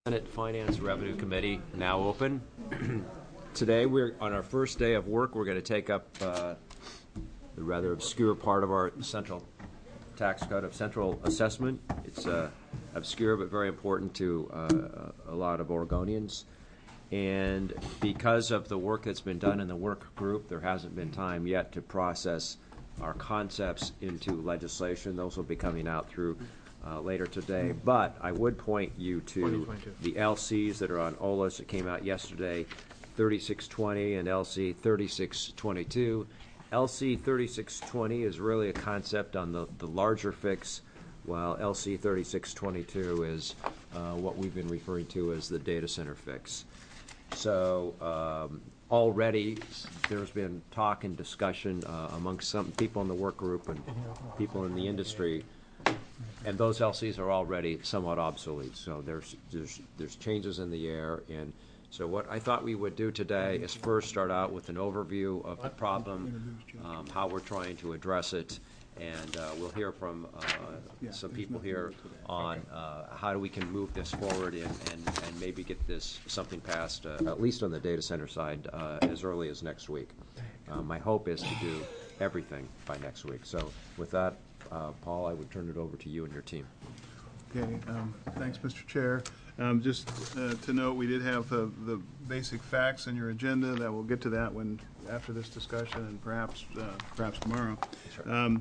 Senate Finance Revenue Committee now open. Today we're on our first day of work. We're going to take up the rather obscure part of our central tax code of central assessment. It's obscure but very important to a lot of Oregonians. And because of the work that's been done in the work group, there hasn't been time yet to process our concepts into legislation. Those will be coming out through later today, but I would point you to the LCs that are on OLS that came out yesterday, 3620 and LC 3622. LC 3620 is really a concept on the larger fix, while LC 3622 is what we've been referring to as the data center fix. So already there's been talk and discussion amongst some people in the work group and people in the industry. And those LCs are already somewhat obsolete. So there's changes in the air. And so what I thought we would do today is first start out with an overview of the problem, how we're trying to address it, and we'll hear from some people here on how we can move this forward and maybe get this something passed, at least on the data center side, as early as next week. My hope is to do everything by next week. So with that, Paul, I would turn it over to you and your team. Okay, thanks, Mr. Chair. Just to note, we did have the basic facts in your agenda. That we'll get to that when after this discussion, and perhaps tomorrow. Sure.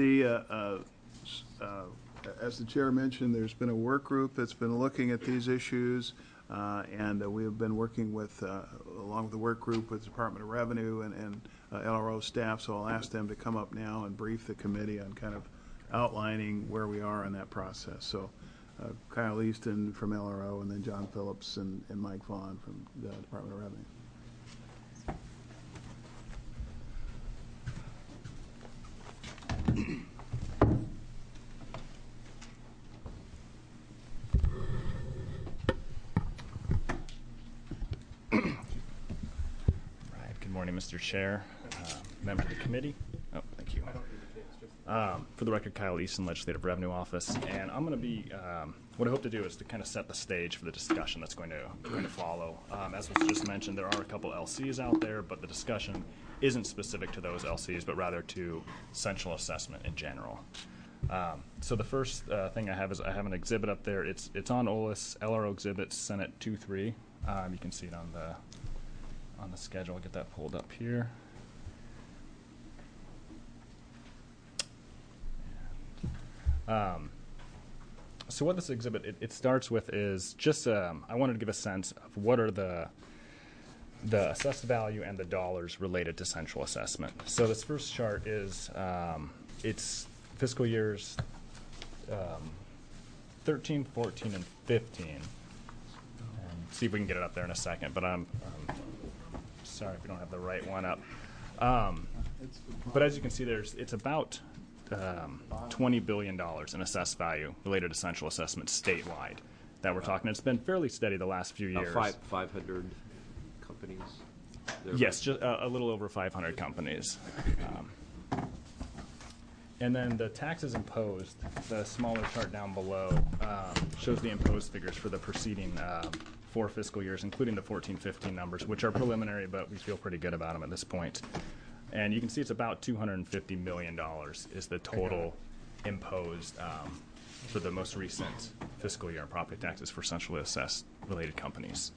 As the chair mentioned, there's been a work group that's been looking at these issues, and we have been working with, along with the work group, with the Department of Revenue and LRO staff. So I'll ask them to come up now and brief the committee on kind of outlining where we are in that process. So Kyle Easton from LRO, and then John Phillips and Mike Vaughn from the Department of Revenue. Good morning, Mr. Chair, members of the committee. Oh, thank you. For the record, Kyle Easton, Legislative Revenue Office, and I'm going to be. What I hope to do is to kind of set the stage for the discussion that's going to follow. As was just mentioned, there are a couple LCs out there, but the discussion isn't specific to those LCs, but rather to central assessment in general. So the first thing I have is I have an exhibit up there. It's on OLS LRO Exhibit Senate 2-3. You can see it on the schedule. I'll get that pulled up here. So what this exhibit it starts with is just I wanted to give a sense of what are the assessed value and the dollars related to central assessment. So this first chart is it's fiscal years 13, 14, and 15. And see if we can get it up there in a second, but I'm sorry if we don't have the right one up. But as you can see, it's about $20 billion in assessed value related to central assessment statewide that we're talking. It's been fairly steady the last few years. 500 companies? Yes, just a little over 500 companies. And then the taxes imposed, the smaller chart down below, shows the imposed figures for the preceding 4 fiscal years, including the 14-15 numbers, which are preliminary, but we feel pretty good about them at this point. And you can see it's about $250 million is the total imposed for the most recent fiscal year in property taxes for centrally assessed related companies.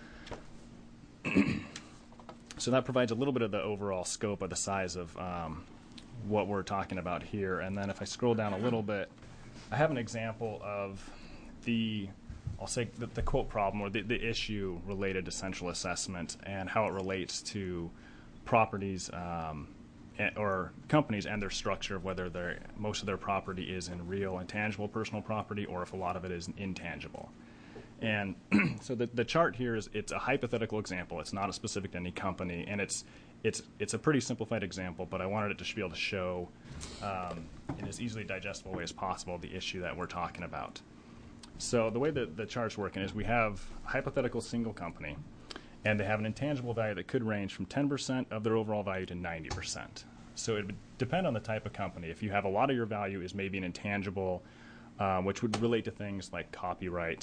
So that provides a little bit of the overall scope of the size of what we're talking about here. And then if I scroll down a little bit, I have an example of I'll say the quote problem or the issue related to central assessment and how it relates to properties or companies and their structure of whether most of their property is in real and tangible personal property or if a lot of it is intangible. And so the chart here it's a hypothetical example. It's not specific to any company, and it's a pretty simplified example, but I wanted it to be able to show in as easily digestible way as possible the issue that we're talking about. So the way that the chart's working is we have a hypothetical single company, and they have an intangible value that could range from 10% of their overall value to 90%. So it would depend on the type of company. If you have a lot of your value is maybe an intangible, which would relate to things like copyrights,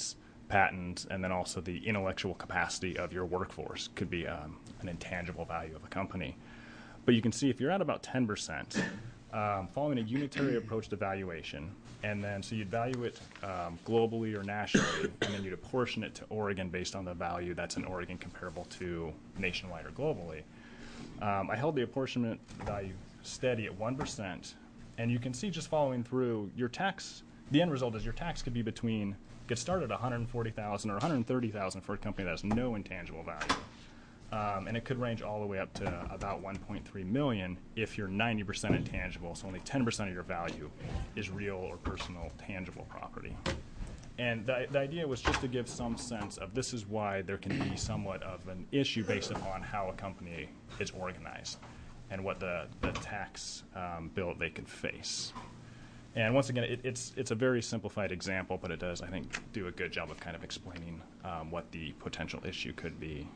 patents, and then also the intellectual capacity of your workforce could be an intangible value of a company. But you can see if you're at about 10%, following a unitary approach to valuation, and then so you'd value it globally or nationally, and then you'd apportion it to Oregon based on the value that's in Oregon comparable to nationwide or globally. I held the apportionment value steady at 1%, and you can see just following through your tax. The end result is your tax could be get started at $140,000 or $130,000 for a company that has no intangible value, and it could range all the way up to about $1.3 million if you're 90% intangible, so only 10% of your value is real or personal tangible property. And the idea was just to give some sense of this is why there can be somewhat of an issue based upon how a company is organized and what the tax bill they could face. And once again, it's a very simplified example, but it does, I think, do a good job of kind of explaining what the potential issue could be.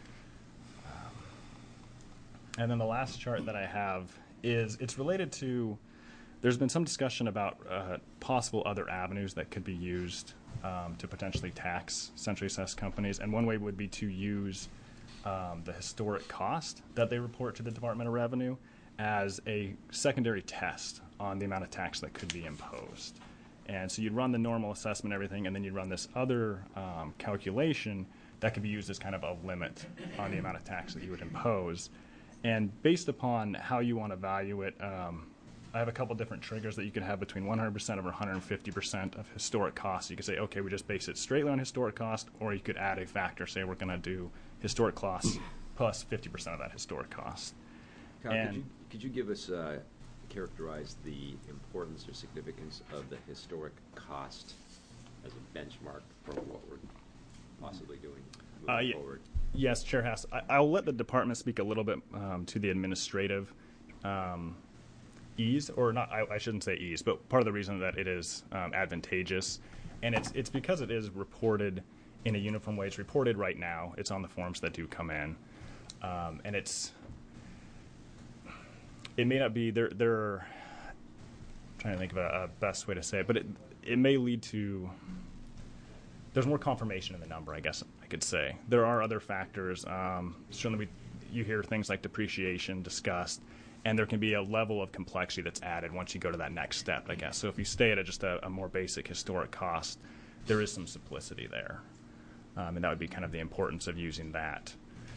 And then the last chart that I have it's related to, there's been some discussion about possible other avenues that could be used to potentially tax centrally assessed companies. And one way would be to use the historic cost that they report to the Department of Revenue as a secondary test on the amount of tax that could be imposed. And so you'd run the normal assessment and everything, and then you'd run this other calculation that could be used as kind of a limit on the amount of tax that you would impose. And based upon how you want to value it, I have a couple different triggers that you could have between 100% or 150% of historic costs. You could say, okay, we just base it straightly on historic cost, or you could add a factor, say we're going to do historic costs plus 50% of that historic cost. Kyle, could you give us, characterize the importance or significance of the historic cost as a benchmark for what we're possibly doing moving forward? Yes, Chair Haas. I'll let the department speak a little bit to the administrative ease, or not. I shouldn't say ease, but part of the reason that it is advantageous, and it's because it is reported in a uniform way. It's reported right now. It's on the forms that do come in, and it may not be there. I'm trying to think of a best way to say it, but it may lead to. There's more confirmation in the number, I guess I could say. There are other factors. Certainly, you hear things like depreciation discussed, and there can be a level of complexity that's added once you go to that next step, I guess. So if you stay at just a more basic historic cost, there is some simplicity there. And that would be kind of the importance of using that.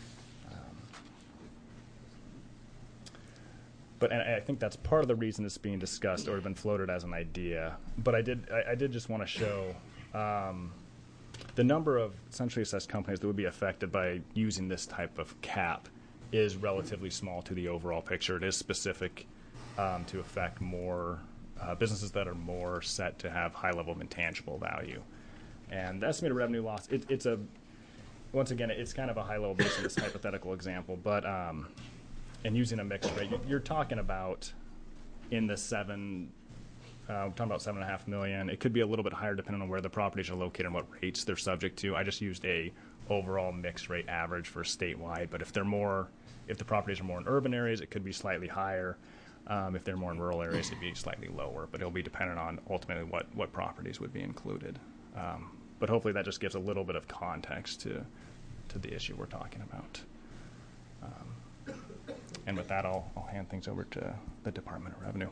But and I think that's part of the reason it's being discussed or been floated as an idea. But I did just want to show the number of centrally assessed companies that would be affected by using this type of cap is relatively small to the overall picture. It is specific to affect more businesses that are more set to have high level of intangible value. And the estimated revenue loss, once again, it's kind of a high level based on this hypothetical example, but and using a mixed rate, you're talking about in the we're talking about $7.5 million. It could be a little bit higher depending on where the properties are located and what rates they're subject to. I just used a overall mixed rate average for statewide, but if the properties are more in urban areas, it could be slightly higher. If they're more in rural areas, it'd be slightly lower, but it'll be dependent on ultimately what properties would be included. But hopefully that just gives a little bit of context to the issue we're talking about. And with that, I'll hand things over to the Department of Revenue.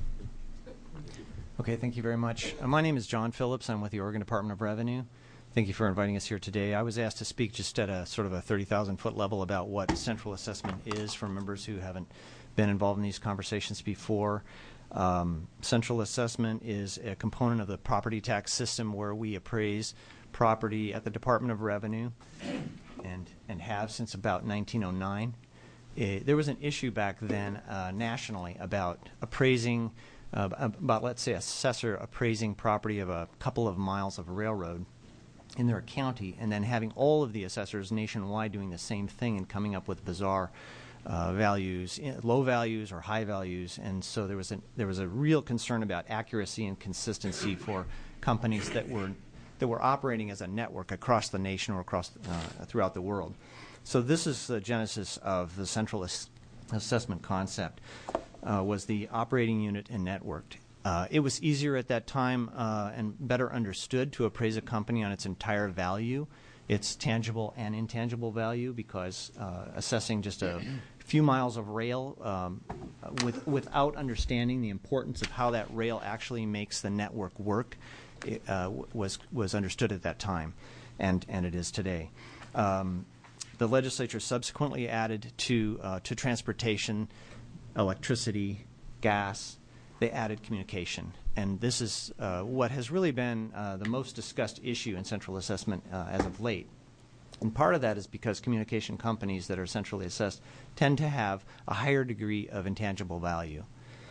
Okay, thank you very much. My name is John Phillips. I'm with the Oregon Department of Revenue. Thank you for inviting us here today. I was asked to speak just at a sort of a 30,000-foot level about what central assessment is for members who haven't been involved in these conversations before. Central assessment is a component of the property tax system where we appraise property at the Department of Revenue and have since about 1909. There was an issue back then nationally about appraising, about let's say a assessor appraising property of a couple of miles of railroad in their county, and then having all of the assessors nationwide doing the same thing and coming up with bizarre values, low values or high values. And so there was a real concern about accuracy and consistency for companies that were operating as a network across the nation or across throughout the world. So this is the genesis of the central assessment concept, was the operating unit and network. It was easier at that time and better understood to appraise a company on its entire value, its tangible and intangible value, because assessing just a few miles of rail without understanding the importance of how that rail actually makes the network work was understood at that time, and it is today. The legislature subsequently added to transportation, electricity, gas. They added communication, and this is what has really been the most discussed issue in central assessment as of late. And part of that is because communication companies that are centrally assessed tend to have a higher degree of intangible value.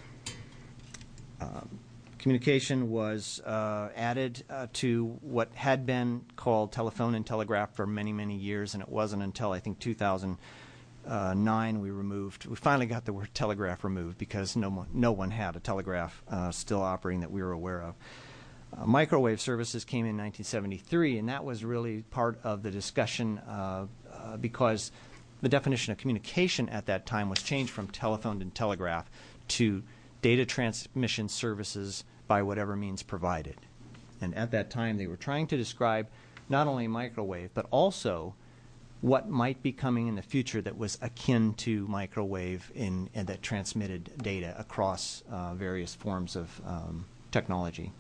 Communication was added to what had been called telephone and telegraph for many, many years, and it wasn't until I think 2009 we finally got the word telegraph removed, because no one had a telegraph still operating that we were aware of. Microwave services came in 1973, and that was really part of the discussion because the definition of communication at that time was changed from telephone and telegraph to data transmission services by whatever means provided. And at that time, they were trying to describe not only microwave, but also what might be coming in the future that was akin to microwave and that transmitted data across various forms of technology.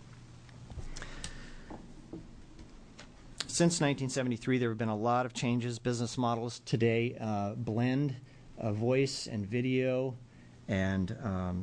Since 1973, there have been a lot of changes. Business models today blend voice and video, and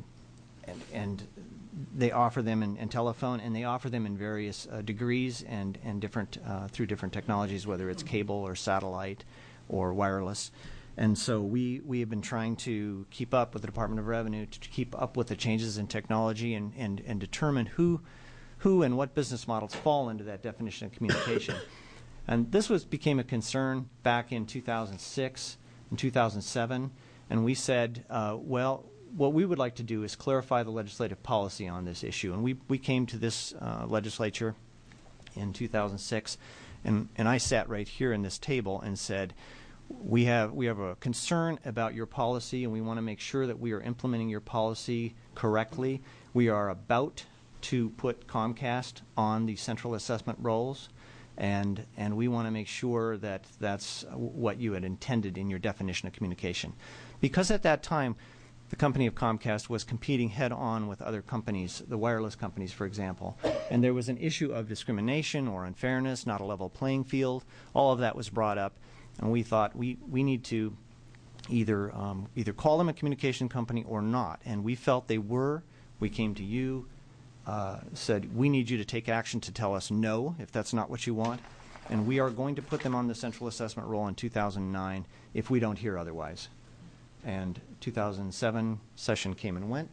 they offer them in telephone, and they offer them in various degrees and different through different technologies, whether it's cable or satellite or wireless. And so we have been trying to keep up with the Department of Revenue, to keep up with the changes in technology and determine who and what business models fall into that definition of communication. And this became a concern back in 2006 and 2007, and we said, well, what we would like to do is clarify the legislative policy on this issue. And we came to this legislature in 2006, and I sat right here in this table and said, we have a concern about your policy, and we want to make sure that we are implementing your policy correctly. We are about to put Comcast on the central assessment rolls, and we want to make sure that that's what you had intended in your definition of communication. Because at that time, the company of Comcast was competing head-on with other companies, the wireless companies, for example, and there was an issue of discrimination or unfairness, not a level playing field. All of that was brought up, and we thought we need to either call them a communication company or not, and we felt they were. We came to you, said we need you to take action to tell us no if that's not what you want, and we are going to put them on the central assessment roll in 2009 if we don't hear otherwise. And 2007 session came and went,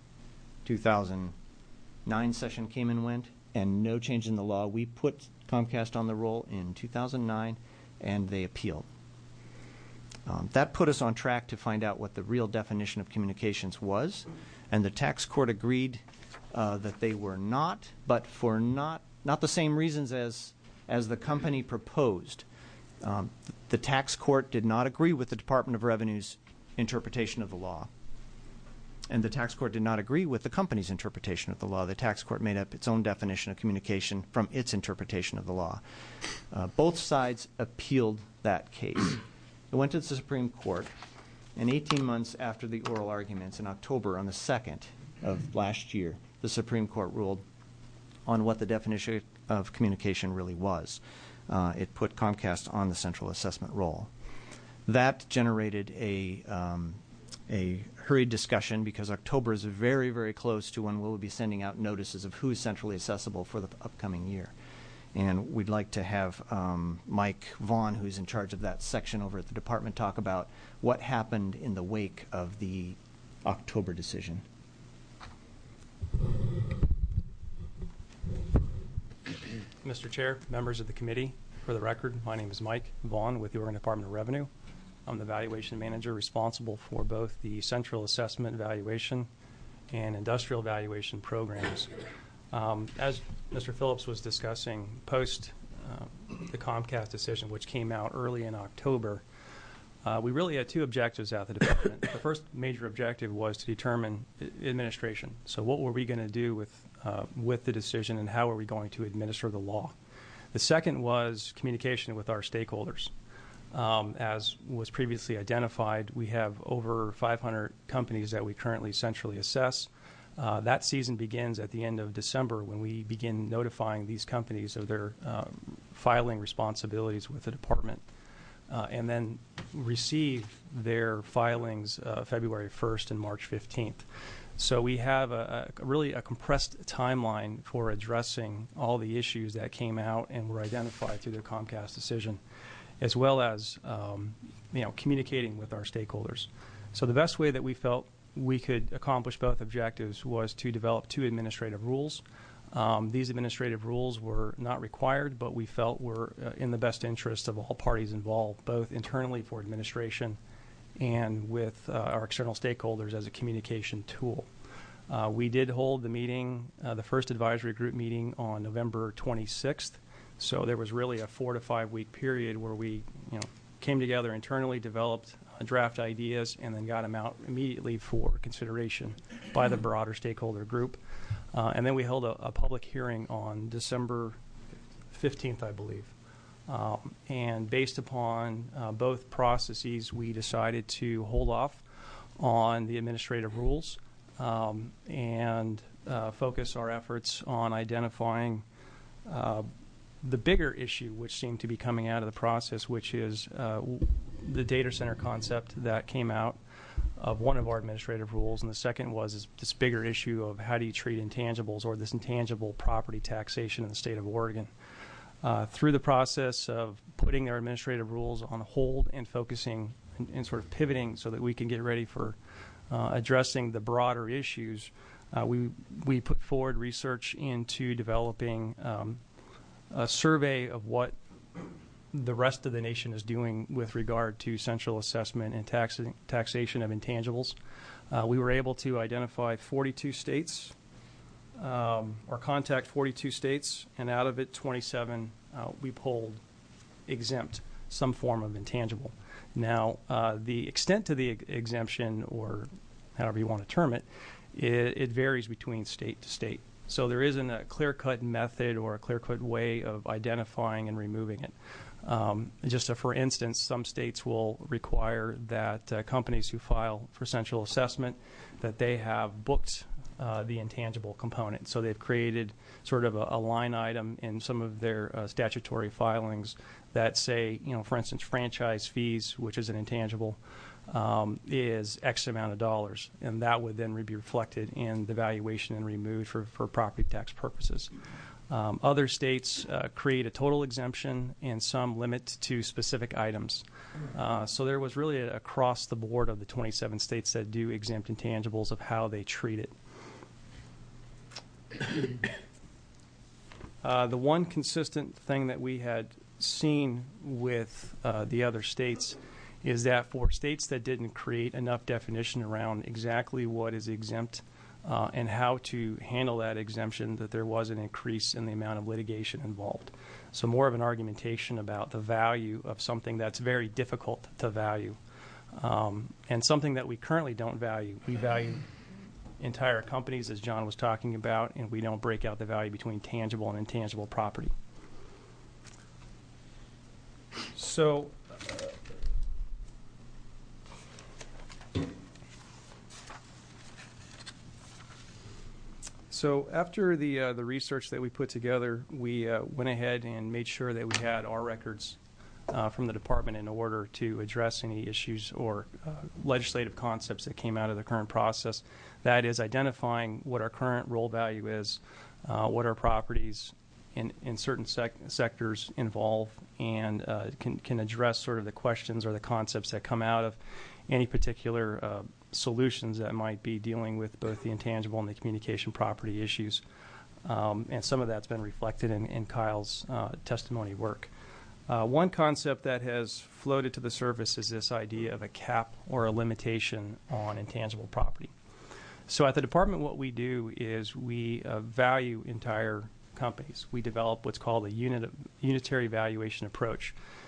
2009 session came and went, and no change in the law. We put Comcast on the roll in 2009, and they appealed. That put us on track to find out what the real definition of communications was, and the tax court agreed that they were not, but for not the same reasons as the company proposed. The tax court did not agree with the Department of Revenue's interpretation of the law, and the tax court did not agree with the company's interpretation of the law. The tax court made up its own definition of communication from its interpretation of the law. Both sides appealed that case. It went to the Supreme Court, and 18 months after the oral arguments in October on the 2nd of last year, the Supreme Court ruled on what the definition of communication really was. It put Comcast on the central assessment roll. That generated a hurried discussion, because October is very, very close to when we'll be sending out notices of who is centrally accessible for the upcoming year. And we'd like to have Mike Vaughn, who's in charge of that section over at the department, talk about what happened in the wake of the October decision. Mr. Chair, members of the committee, for the record, my name is Mike Vaughn with the Oregon Department of Revenue. I'm the valuation manager responsible for both the central assessment valuation and industrial valuation programs. As Mr. Phillips was discussing, post the Comcast decision, which came out early in October, We really had two objectives at the department. The first major objective was to determine administration. So what were we going to do with the decision, and how are we going to administer the law? The second was communication with our stakeholders. As was previously identified, we have over 500 companies that we currently centrally assess. That season begins at the end of December, when we begin notifying these companies of their filing responsibilities with the department, and then receive their filings February 1st and March 15th. So we have really a compressed timeline for addressing all the issues that came out and were identified through the Comcast decision, as well as communicating with our stakeholders. So the best way that we felt we could accomplish both objectives was to develop two administrative rules. These administrative rules were not required, but we felt were in the best interest of all parties involved, both internally for administration and with our external stakeholders as a communication tool. We did hold the meeting, the first advisory group meeting, on November 26th. So there was really a 4 to 5 week period where we came together internally, developed draft ideas, and then got them out immediately for consideration by the broader stakeholder group. And then we held a public hearing on December 15th, I believe. And based upon both processes, we decided to hold off on the administrative rules and focus our efforts on identifying the bigger issue, which seemed to be coming out of the process, which is the data center concept that came out of one of our administrative rules, and the second was this bigger issue of how do you treat intangibles, or this intangible property taxation in the state of Oregon. Through the process of putting their administrative rules on hold and focusing and sort of pivoting so that we can get ready for addressing the broader issues, we put forward research into developing a survey of what the rest of the nation is doing with regard to central assessment and taxation of intangibles. We were able to identify 42 states, or contact 42 states, and out of it, 27 we pulled exempt some form of intangible. Now, the extent to the exemption, or however you want to term it, it varies between state to state. So there isn't a clear-cut method or a clear-cut way of identifying and removing it. Just for instance, some states will require that companies who file for central assessment, that they have booked the intangible component. So they've created sort of a line item in some of their statutory filings that say, for instance, franchise fees, which is an intangible, is X amount of dollars, and that would then be reflected in the valuation and removed for property tax purposes. Other states create a total exemption, and some limit to specific items. So there was really across the board of the 27 states that do exempt intangibles of how they treat it. The one consistent thing that we had seen with the other states is that for states that didn't create enough definition around exactly what is exempt and how to handle that exemption, that there was an increase in the amount of litigation involved. So more of an argumentation about the value of something that's very difficult to value, and something that we currently don't value. We value entire companies, as John was talking about, and we don't break out the value between tangible and intangible property. So after the research that we put together, we went ahead and made sure that we had our records from the department in order to address any issues or legislative concepts that came out of the current process. That is, identifying what our current roll value is, what our properties in certain sectors involve, and can address sort of the questions or the concepts that come out of any particular solutions that might be dealing with both the intangible and the communication property issues. And some of that's been reflected in Kyle's testimony work. One concept that has floated to the surface is this idea of a cap or a limitation on intangible property. So at the department, what we do is we value entire companies. We develop what's called a unitary valuation approach.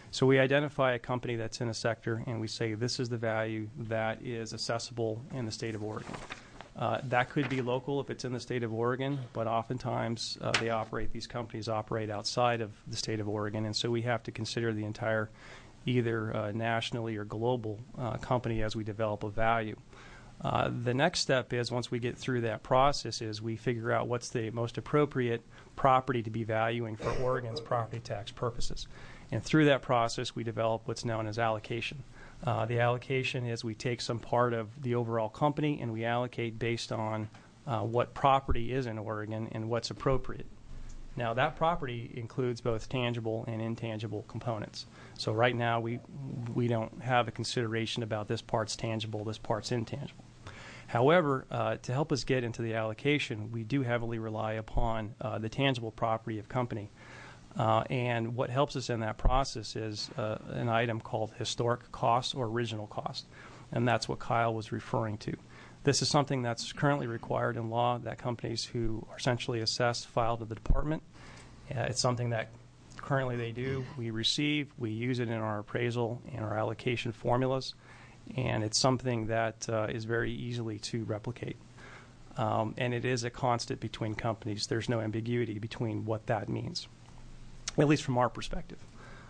So we identify a company that's in a sector, and we say this is the value that is accessible in the state of Oregon. That could be local if it's in the state of Oregon, but oftentimes these companies operate outside of the state of Oregon, and so we have to consider the entire either nationally or global company as we develop a value. The next step is, once we get through that process, is we figure out what's the most appropriate property to be valuing for Oregon's property tax purposes. And through that process, we develop what's known as allocation. The allocation is we take some part of the overall company and we allocate based on what property is in Oregon and what's appropriate. Now, that property includes both tangible and intangible components. So right now, we don't have a consideration about this part's tangible, this part's intangible. However, to help us get into the allocation, we do heavily rely upon the tangible property of company. And what helps us in that process is an item called historic cost or original cost. And that's what Kyle was referring to. This is something that's currently required in law that companies who are essentially assessed file to the department. It's something that currently they do. We receive, we use it in our appraisal and our allocation formulas, and it's something that is very easily to replicate. And it is a constant between companies. There's no ambiguity between what that means, at least from our perspective.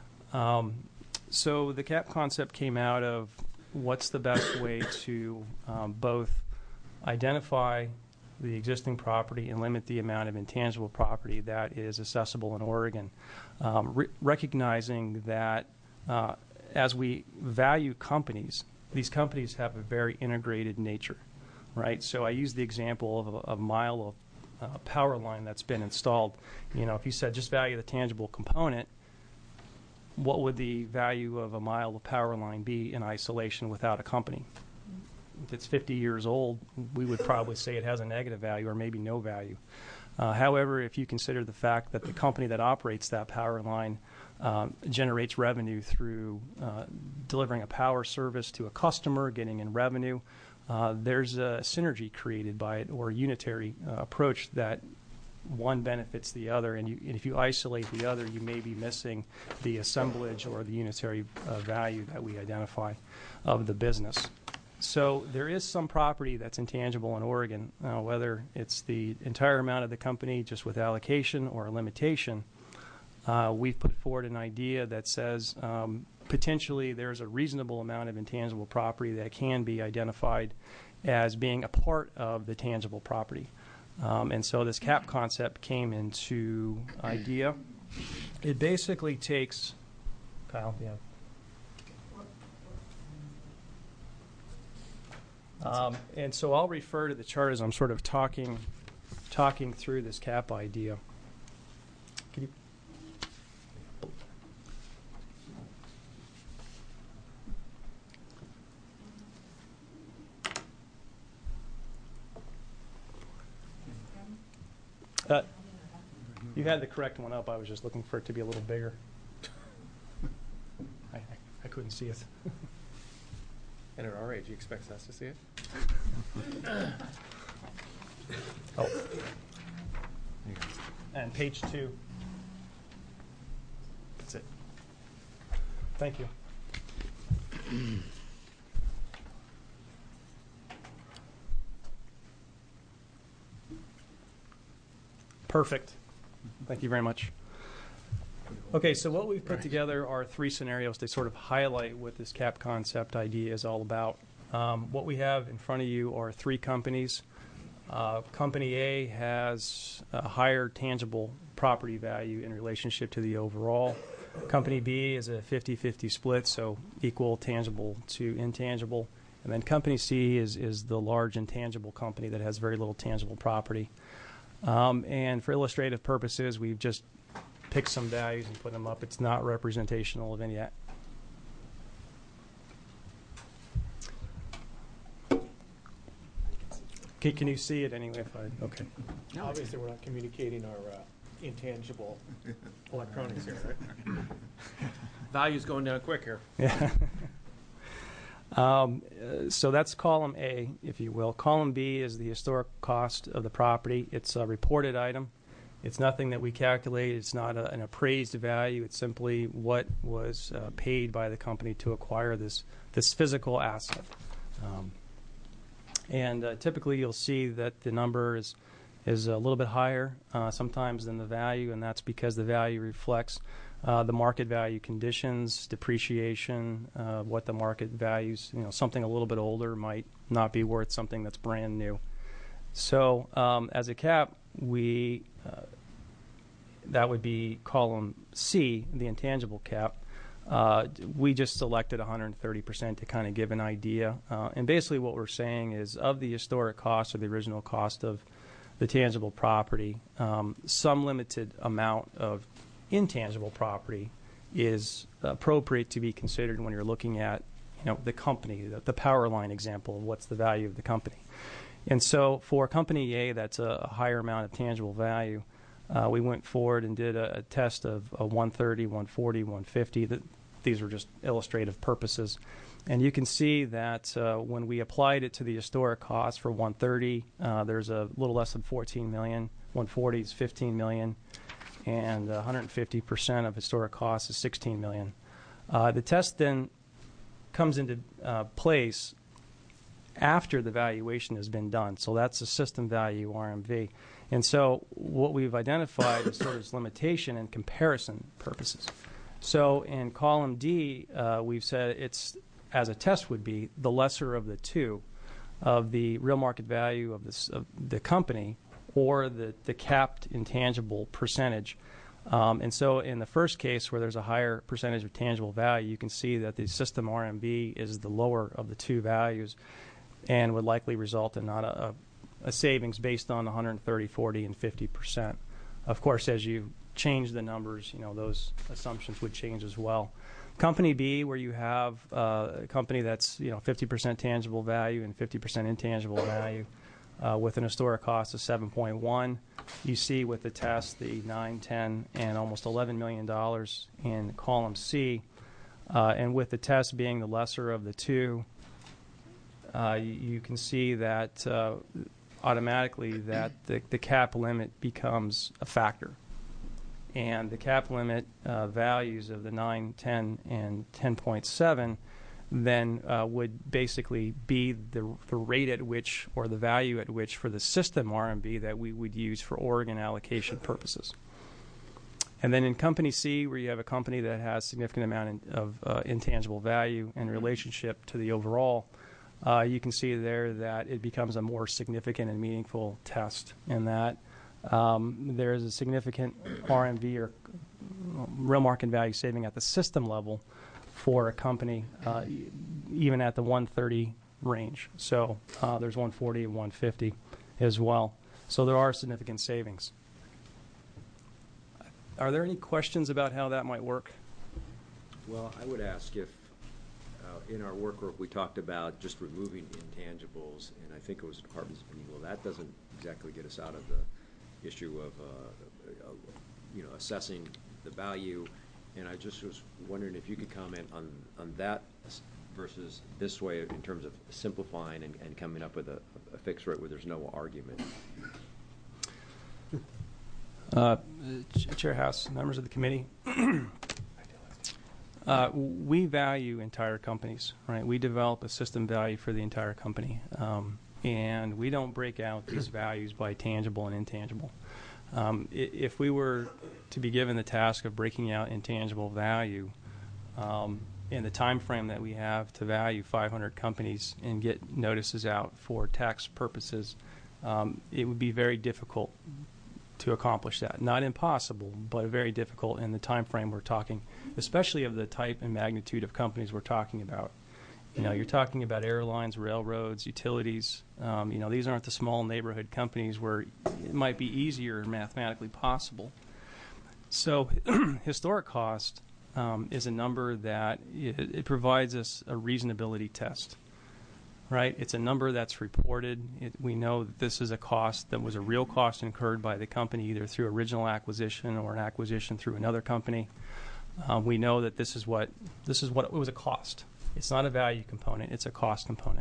So the CAP concept came out of what's the best way to both identify the existing property and limit the amount of intangible property that is accessible in Oregon, recognizing that as we value companies, these companies have a very integrated nature, right? So I use the example of a mile of power line that's been installed. You know, if you said just value the tangible component, what would the value of a mile of power line be in isolation without a company? If it's 50 years old, we would probably say it has a negative value or maybe no value. However, if you consider the fact that the company that operates that power line generates revenue through delivering a power service to a customer, getting in revenue, there's a synergy created by it, or a unitary approach that one benefits the other, and if you isolate the other, you may be missing the assemblage or the unitary value that we identify of the business. So there is some property that's intangible in Oregon, whether it's the entire amount of the company just with allocation or a limitation. We've put forward an idea that says potentially there's a reasonable amount of intangible property that can be identified as being a part of the tangible property. And so this CAP concept came into idea. It basically takes, Kyle, yeah. And so I'll refer to the chart as I'm sort of talking through this CAP idea. Can you? You had the correct one up. I was just looking for it to be a little bigger. I couldn't see it. And at our age, he expects us to see it? Oh. And page 2. That's it. Thank you. Perfect. Thank you very much. Okay, so what we've put together are 3 scenarios to sort of highlight what this CAP concept idea is all about. What we have in front of you are 3 companies. Company A has a higher tangible property value in relationship to the overall. Company B is a 50-50 split, so equal tangible to intangible. And then Company C is the large intangible company that has very little tangible property. And for illustrative purposes, we've just picked some values and put them up. It's not representational of any. Can you see it anyway? Okay. Obviously, we're not communicating our intangible electronics here, right? Value's going down quick here. Yeah. So that's column A, if you will. Column B is the historic cost of the property. It's a reported item. It's nothing that we calculate. It's not an appraised value. It's simply what was paid by the company to acquire this physical asset. Typically, you'll see that the number is a little bit higher sometimes than the value, and that's because the value reflects the market value conditions, depreciation, what the market values. Something a little bit older might not be worth something that's brand new. So as a cap, that would be column C, the intangible cap. We just selected 130% to kind of give an idea. And basically what we're saying is of the historic cost or the original cost of the tangible property, some limited amount of intangible property is appropriate to be considered when you're looking at the company, the power line example of what's the value of the company. And so for company A, that's a higher amount of tangible value. We went forward and did a test of 130, 140, 150. These were just illustrative purposes. And you can see that when we applied it to the historic cost for 130, there's a little less than $14 million. 140 is $15 million. And 150% of historic cost is $16 million. The test then comes into place after the valuation has been done. So that's the system value, RMV. And so what we've identified is sort of its limitation and comparison purposes. So in column D, we've said it's, as a test would be, the lesser of the two, of the real market value of the company or the capped intangible percentage. And so in the first case where there's a higher percentage of tangible value, you can see that the system RMV is the lower of the two values and would likely result in not a savings based on 130, 40, and 50%. Of course, as you change the numbers, those assumptions would change as well. Company B, where you have a company that's 50% tangible value and 50% intangible value, with an historic cost of 7.1, you see with the test the 9, 10, and almost $11 million in column C, and with the test being the lesser of the two, you can see that automatically that the cap limit becomes a factor. And the cap limit values of the 9, 10, and 10.7 then would basically be the rate at which, or the value at which, for the system RMV that we would use for Oregon allocation purposes. And then in company C, where you have a company that has significant amount of intangible value in relationship to the overall, you can see there that it becomes a more significant and meaningful test in that there is a significant RMV or real market value saving at the system level for a company, even at the 130 range. So there's 140 and 150 as well. So there are significant savings. Are there any questions about how that might work? Well, I would ask if in our work group we talked about just removing intangibles, and I think it was the department's opinion, well, that doesn't exactly get us out of the issue of assessing the value. And I just was wondering if you could comment on that versus this way in terms of simplifying and coming up with a fixed rate where there's no argument. Chair House, members of the committee, we value entire companies, right? We develop a system value for the entire company, and we don't break out these values by tangible and intangible. If we were to be given the task of breaking out intangible value in the time frame that we have to value 500 companies and get notices out for tax purposes, it would be very difficult to accomplish that. Not impossible, but very difficult in the time frame we're talking, especially of the type and magnitude of companies we're talking about. You're talking about airlines, railroads, utilities. These aren't the small neighborhood companies where it might be easier mathematically possible. So historic cost is a number that it provides us a reasonability test, right? It's a number that's reported. We know that this is a cost that was a real cost incurred by the company either through original acquisition or an acquisition through another company. We know that this is what it was a cost. It's not a value component, it's a cost component.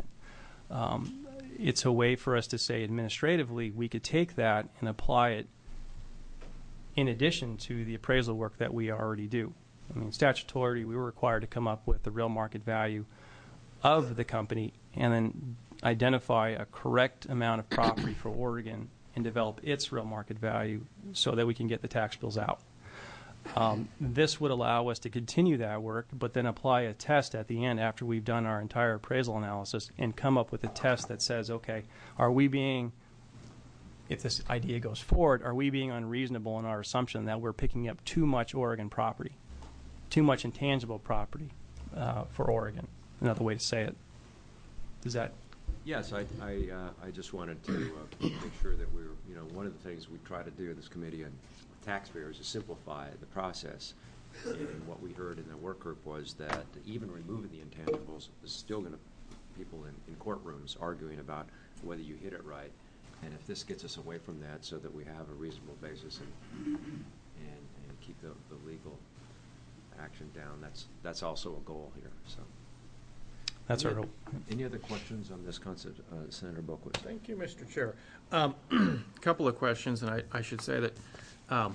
It's a way for us to say administratively we could take that and apply it in addition to the appraisal work that we already do. I mean, statutorily, we were required to come up with the real market value of the company and then identify a correct amount of property for Oregon and develop its real market value so that we can get the tax bills out. This would allow us to continue that work, but then apply a test at the end after we've done our entire appraisal analysis and come up with a test that says, okay, are we being, if this idea goes forward, are we being unreasonable in our assumption that we're picking up too much Oregon property, too much intangible property for Oregon? Another way to say it. Does that? Yes, I just wanted to make sure that we're, one of the things we try to do in this committee on taxpayers is simplify the process. And what we heard in the work group was that even removing the intangibles is still going to people in courtrooms arguing about whether you hit it right. And if this gets us away from that so that we have a reasonable basis and keep the legal action down, that's also a goal here. So. That's our hope. Any other questions on this concept, Senator Boquist? Thank you, Mr. Chair. Couple of questions, and I should say that I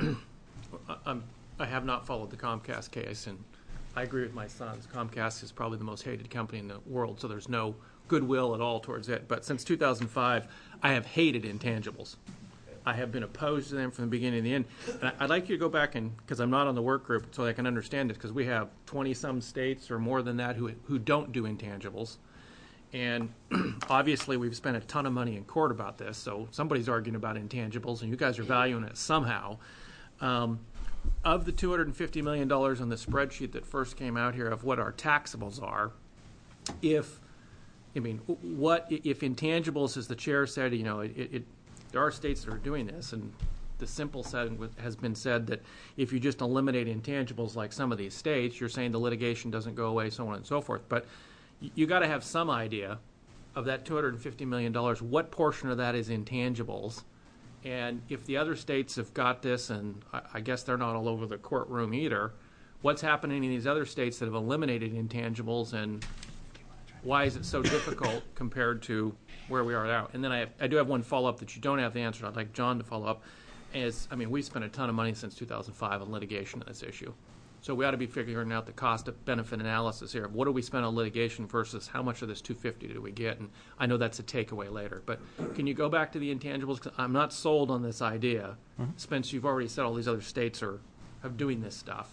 have not followed the Comcast case, and I agree with my sons. Comcast is probably the most hated company in the world, so there's no goodwill at all towards it. But since 2005, I have hated intangibles. I have been opposed to them from the beginning to the end. And I'd like you to go back and, because I'm not on the work group, so I can understand it, because we have 20-some states or more than that who don't do intangibles. And obviously we've spent a ton of money in court about this, so somebody's arguing about intangibles, and you guys are valuing it somehow. Of the $250 million on the spreadsheet that first came out here of what our taxables are, if intangibles, as the chair said, there are states that are doing this, and the simple setting has been said that if you just eliminate intangibles like some of these states, you're saying the litigation doesn't go away, so on and so forth. But you got to have some idea of that $250 million, what portion of that is intangibles. And if the other states have got this, and I guess they're not all over the courtroom either, what's happening in these other states that have eliminated intangibles, and why is it so difficult compared to where we are now? And then I do have one follow-up that you don't have the answer. I'd like John to follow up. We've spent a ton of money since 2005 on litigation on this issue. So we ought to be figuring out the cost-benefit analysis here. What do we spend on litigation versus how much of this $250 do we get? And I know that's a takeaway later. But can you go back to the intangibles? 'Cause I'm not sold on this idea. Mm-hmm. Spence, you've already said all these other states are doing this stuff.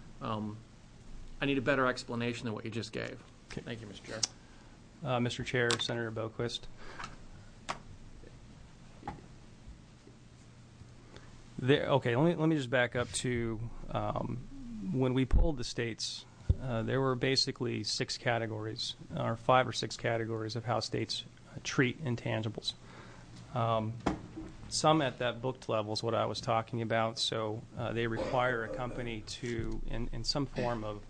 I need a better explanation than what you just gave. Okay. Thank you, Mr. Chair. Mr. Chair, Senator Boquist. Let me just back up to when we polled the states, there were basically 6 categories, or 5 or 6 categories of how states treat intangibles. Some at that booked level is what I was talking about, so they require a company to, in some form of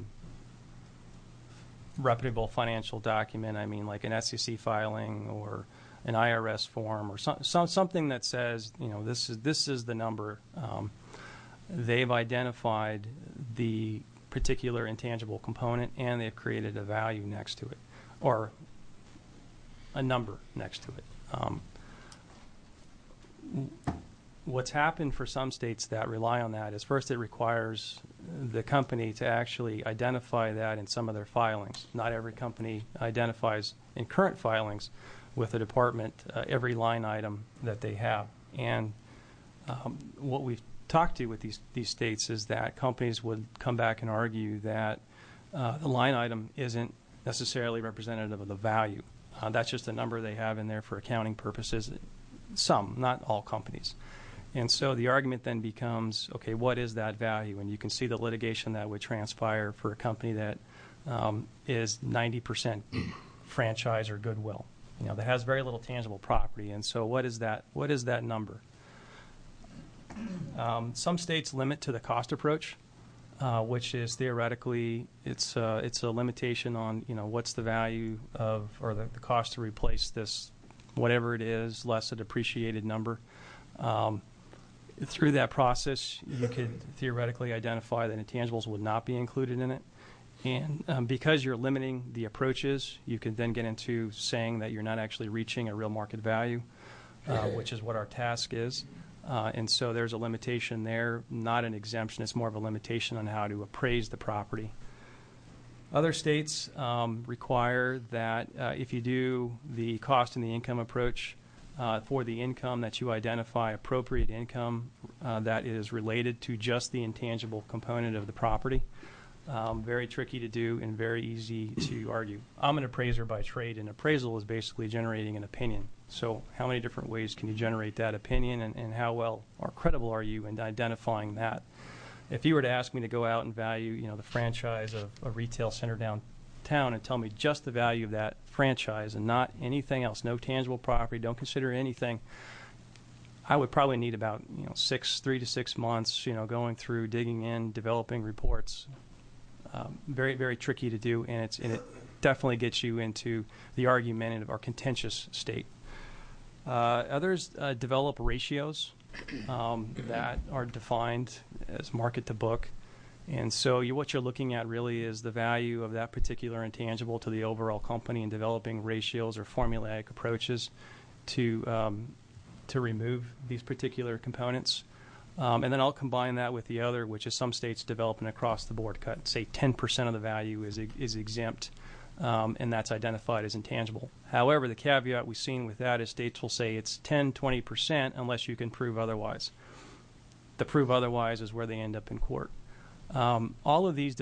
reputable financial document, like an SEC filing or an IRS form or something that says, this is the number. They've identified the particular intangible component, and they've created a value next to it, or a number next to it. What's happened for some states that rely on that is, first, it requires the company to actually identify that in some of their filings. Not every company identifies in current filings with the department every line item that they have. And what we've talked to with these states is that companies would come back and argue that the line item isn't necessarily representative of the value. That's just a number they have in there for accounting purposes. Some, not all companies. And so the argument then becomes, okay, what is that value? And you can see the litigation that would transpire for a company that is 90% franchise or goodwill, that has very little tangible property. And so what is that number? Some states limit to the cost approach, which is theoretically it's a limitation on what's the value of, or the cost to replace this, whatever it is, less a depreciated number. Through that process, you could theoretically identify that intangibles would not be included in it. And because you're limiting the approaches, you could then get into saying that you're not actually reaching a real market value, which is what our task is. And so there's a limitation there, not an exemption. It's more of a limitation on how to appraise the property. Other states require that if you do the cost and the income approach, for the income that you identify appropriate income that is related to just the intangible component of the property. Very tricky to do and very easy to argue. I'm an appraiser by trade, and appraisal is basically generating an opinion. So how many different ways can you generate that opinion, and how well or credible are you in identifying that? If you were to ask me to go out and value, the franchise of a retail center downtown and tell me just the value of that franchise and not anything else, no tangible property, don't consider anything, I would probably need about 3 to 6 months, going through, digging in, developing reports. Very, very tricky to do, and it definitely gets you into the argumentative or contentious state. Others develop ratios that are defined as market to book. And so what you're looking at really is the value of that particular intangible to the overall company, and developing ratios or formulaic approaches to remove these particular components. And then I'll combine that with the other, which is some states develop an across-the-board cut. Say 10% of the value is exempt, and that's identified as intangible. However, the caveat we've seen with that is states will say it's 10, 20% unless you can prove otherwise. The prove otherwise is where they end up in court. All of these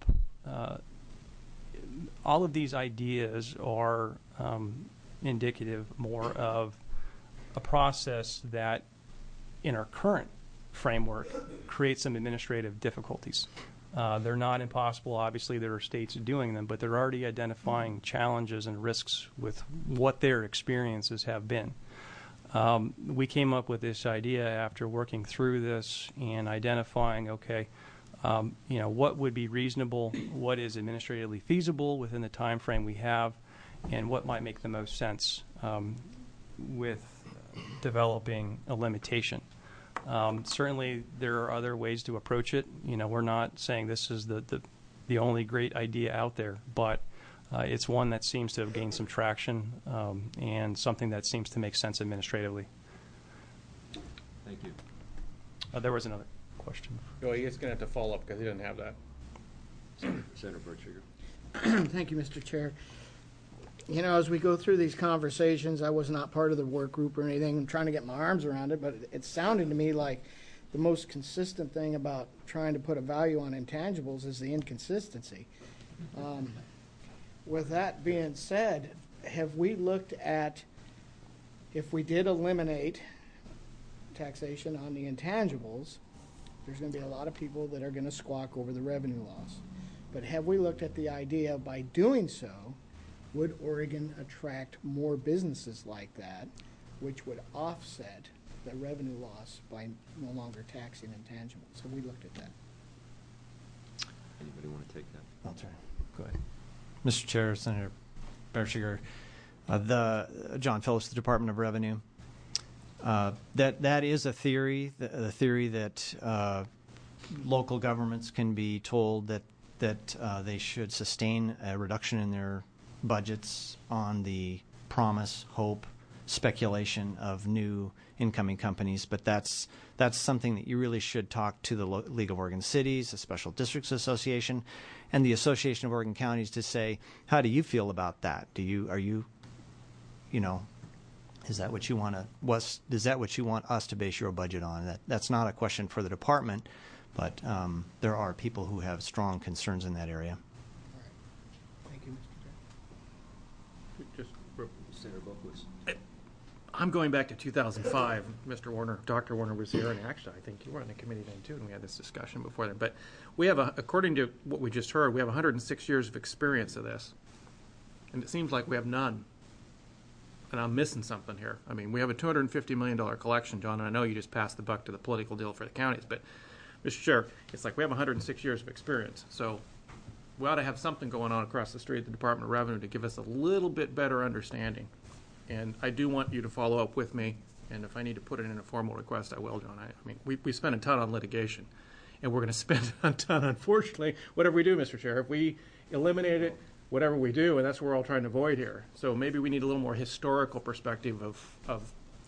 ideas are indicative more of a process that, in our current framework, creates some administrative difficulties. They're not impossible. Obviously, there are states doing them, but they're already identifying challenges and risks with what their experiences have been. We came up with this idea after working through this and identifying, what would be reasonable, what is administratively feasible within the time frame we have, and what might make the most sense with developing a limitation. Certainly, there are other ways to approach it. We're not saying this is the only great idea out there, but it's one that seems to have gained some traction and something that seems to make sense administratively. Thank you. There was another question. Well, he's going to have to follow up because he doesn't have that. Senator Bertschiger. Thank you, Mr. Chair. As we go through these conversations, I was not part of the work group or anything. I'm trying to get my arms around it, but it's sounding to me like the most consistent thing about trying to put a value on intangibles is the inconsistency. With that being said, have we looked at, if we did eliminate taxation on the intangibles, there's going to be a lot of people that are going to squawk over the revenue loss. But have we looked at the idea by doing so, would Oregon attract more businesses like that, which would offset the revenue loss by no longer taxing intangibles? Have we looked at that? Anybody want to take that? I'll turn. Go ahead. Mr. Chair, Senator Bertschiger, John Phillips, the Department of Revenue. That is a theory, the theory that local governments can be told that they should sustain a reduction in their budgets on the promise, hope, speculation of new incoming companies, but that's something that you really should talk to the League of Oregon Cities, the Special Districts Association, and the Association of Oregon Counties to say, how do you feel about that? Is that what you want is that what you want us to base your budget on? That's not a question for the department, but there are people who have strong concerns in that area. All right. Thank you, Mr. Chair. Senator Boakowitz. I'm going back to 2005. Mr. Warner, Dr. Warner was here, and actually, I think you were on the committee then too, and we had this discussion before then. But we have, according to what we just heard, we have 106 years of experience of this, and it seems like we have none. And I'm missing something here. I mean, we have a $250 million collection, John, and I know you just passed the buck to the political deal for the counties, but, Mr. Chair, it's like we have 106 years of experience. So we ought to have something going on across the street at the Department of Revenue to give us a little bit better understanding. And I do want you to follow up with me, and if I need to put it in a formal request, I will, John. I mean, we spent a ton on litigation, and we're going to spend a ton, unfortunately, whatever we do, Mr. Chair. If we eliminate it, whatever we do, and that's what we're all trying to avoid here. So maybe we need a little more historical perspective of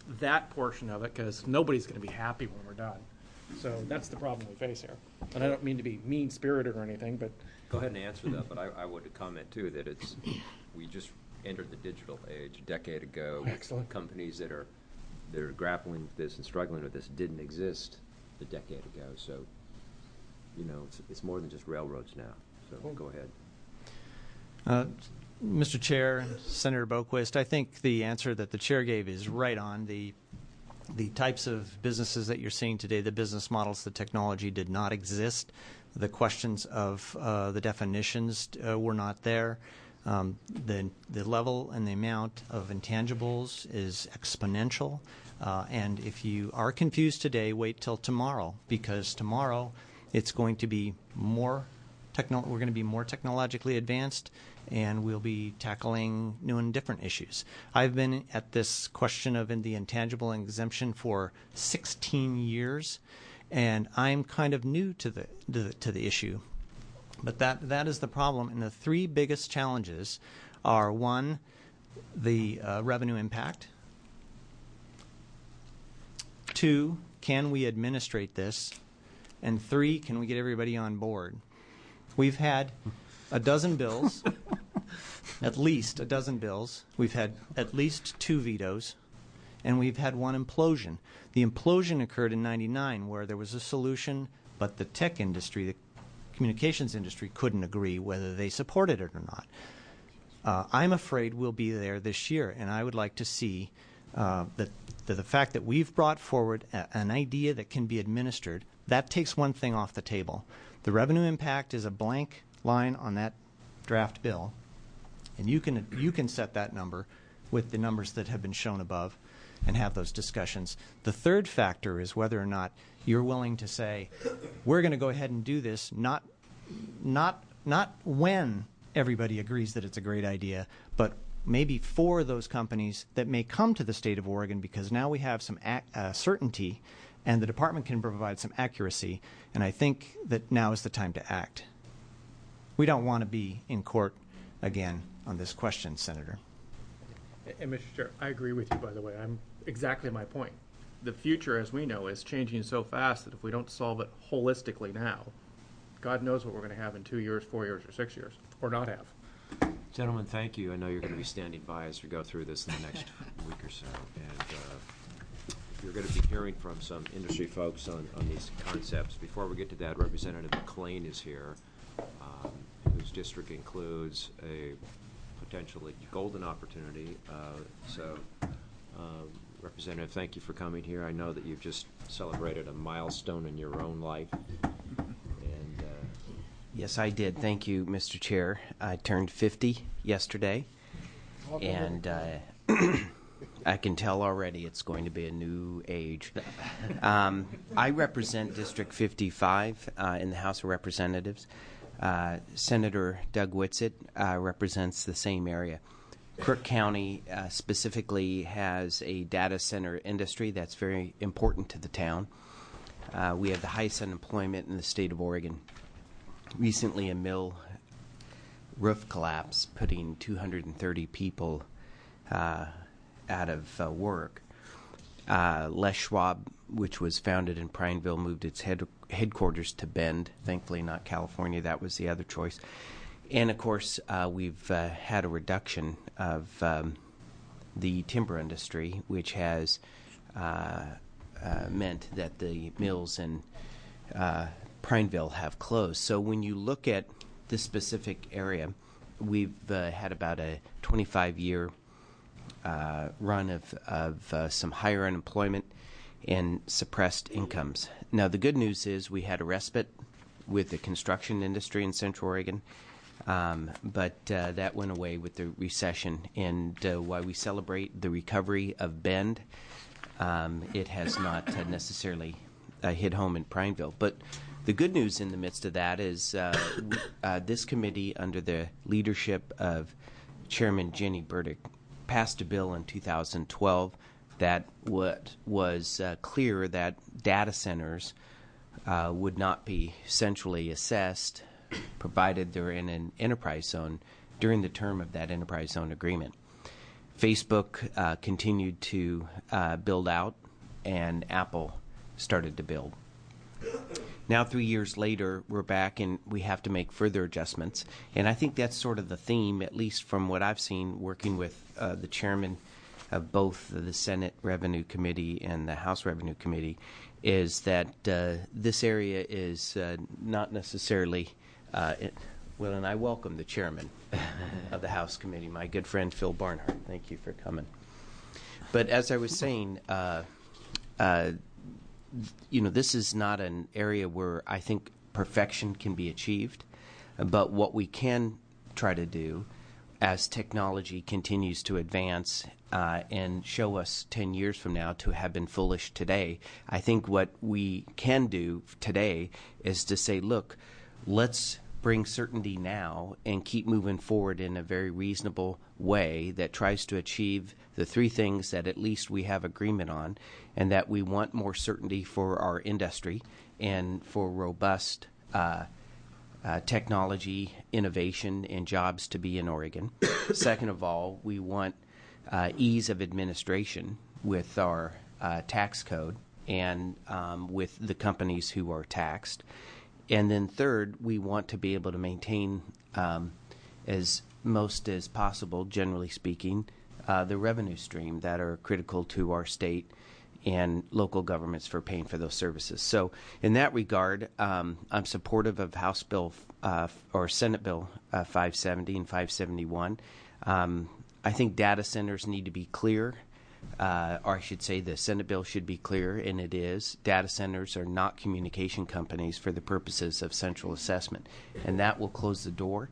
that portion of it, because nobody's going to be happy when we're done. So that's the problem we face here. And I don't mean to be mean-spirited or anything, but Go ahead and answer that, but I would comment too that we just entered the digital age a decade ago. Excellent. Companies that are grappling with this and struggling with this didn't exist a decade ago. So, it's more than just railroads now. So go ahead. Mr. Chair, Senator Boquist, I think the answer that the chair gave is right on. The types of businesses that you're seeing today, the business models, the technology did not exist. The questions of the definitions were not there. The level and the amount of intangibles is exponential. And if you are confused today, wait till tomorrow, because tomorrow it's going to be we're going to be more technologically advanced, and we'll be tackling new and different issues. I've been at this question of the intangible exemption for 16 years, and I'm kind of new to the issue. But that is the problem. And the three biggest challenges are, one, the revenue impact. Two, can we administrate this? And three, can we get everybody on board? We've had a dozen bills, at least a dozen bills. We've had at least 2 vetoes, and we've had 1 implosion. The implosion occurred in '99, where there was a solution, but the tech industry, the communications industry, couldn't agree whether they supported it or not. I'm afraid we'll be there this year, and I would like to see that the fact that we've brought forward an idea that can be administered, that takes one thing off the table. The revenue impact is a blank line on that draft bill, and you can set that number with the numbers that have been shown above and have those discussions. The third factor is whether or not you're willing to say, we're going to go ahead and do this, not when everybody agrees that it's a great idea, but maybe for those companies that may come to the state of Oregon, because now we have some certainty and the department can provide some accuracy, and I think that now is the time to act. We don't want to be in court again on this question, Senator. And Mr. Chair, I agree with you, by the way. I'm exactly my point. The future, as we know, is changing so fast that if we don't solve it holistically now, God knows what we're going to have in 2 years, 4 years, or 6 years, or not have. Gentlemen, thank you. I know you're going to be standing by as we go through this in the next week or so. And you're going to be hearing from some industry folks on these concepts. Before we get to that, Representative McLean is here, whose district includes a potentially golden opportunity. Representative, thank you for coming here. I know that you've just celebrated a milestone in your own life. And yes, I did. Thank you, Mr. Chair. I turned 50 yesterday, and I can tell already it's going to be a new age. I represent District 55 in the House of Representatives. Senator Doug Whitsitt represents the same area. Crook County specifically has a data center industry that's very important to the town. We have the highest unemployment in the state of Oregon. Recently, a mill roof collapse, putting 230 people out of work. Les Schwab, which was founded in Prineville, moved its headquarters to Bend. Thankfully, not California. That was the other choice. And, of course, we've had a reduction of the timber industry, which has meant that the mills in Prineville have closed. So when you look at this specific area, we've had about a 25-year run of some higher unemployment and suppressed incomes. Now, the good news is we had a respite with the construction industry in Central Oregon, but that went away with the recession. And while we celebrate the recovery of Bend, it has not necessarily hit home in Prineville. But the good news in the midst of that is this committee, under the leadership of Chairman Jenny Burdick, passed a bill in 2012 that was clear that data centers would not be centrally assessed, provided they're in an enterprise zone during the term of that enterprise zone agreement. Facebook continued to build out, and Apple started to build. Now, 3 years later, we're back and we have to make further adjustments. And I think that's sort of the theme, at least from what I've seen working with the chairman of both the Senate Revenue Committee and the House Revenue Committee, is that this area is not necessarily, well, and I welcome the chairman of the House Committee, my good friend Phil Barnhart. Thank you for coming. But as I was saying, this is not an area where I think perfection can be achieved. But what we can try to do as technology continues to advance and show us 10 years from now to have been foolish today, I think what we can do today is to say, look, let's bring certainty now and keep moving forward in a very reasonable way that tries to achieve the three things that at least we have agreement on, and that we want more certainty for our industry and for robust technology, innovation, and jobs to be in Oregon. Second of all, we want ease of administration with our tax code and with the companies who are taxed. And then third, we want to be able to maintain as most as possible, generally speaking, the revenue stream that are critical to our state and local governments for paying for those services. So in that regard, I'm supportive of House Bill or Senate Bill 570 and 571. I think data centers need to be clear. Or I should say the Senate bill should be clear, and it is. Data centers are not communication companies for the purposes of central assessment, and that will close the door.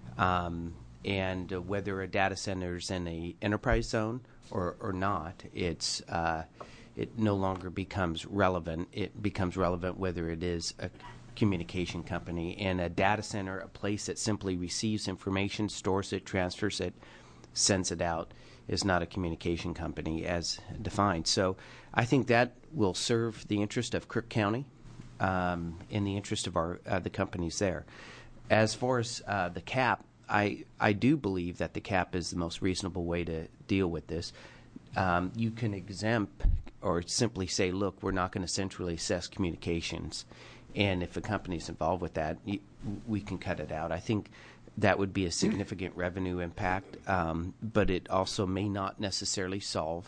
And whether a data center is in a enterprise zone or not, it no longer becomes relevant. It becomes relevant whether it is a communication company. And a data center, a place that simply receives information, stores it, transfers it, sends it out, is not a communication company as defined. So I think that will serve the interest of Crook County in the interest of the companies there. As far as the cap, I do believe that the cap is the most reasonable way to deal with this. You can exempt or simply say, look, we're not going to centrally assess communications. And if a company is involved with that, we can cut it out. I think that would be a significant revenue impact, but it also may not necessarily solve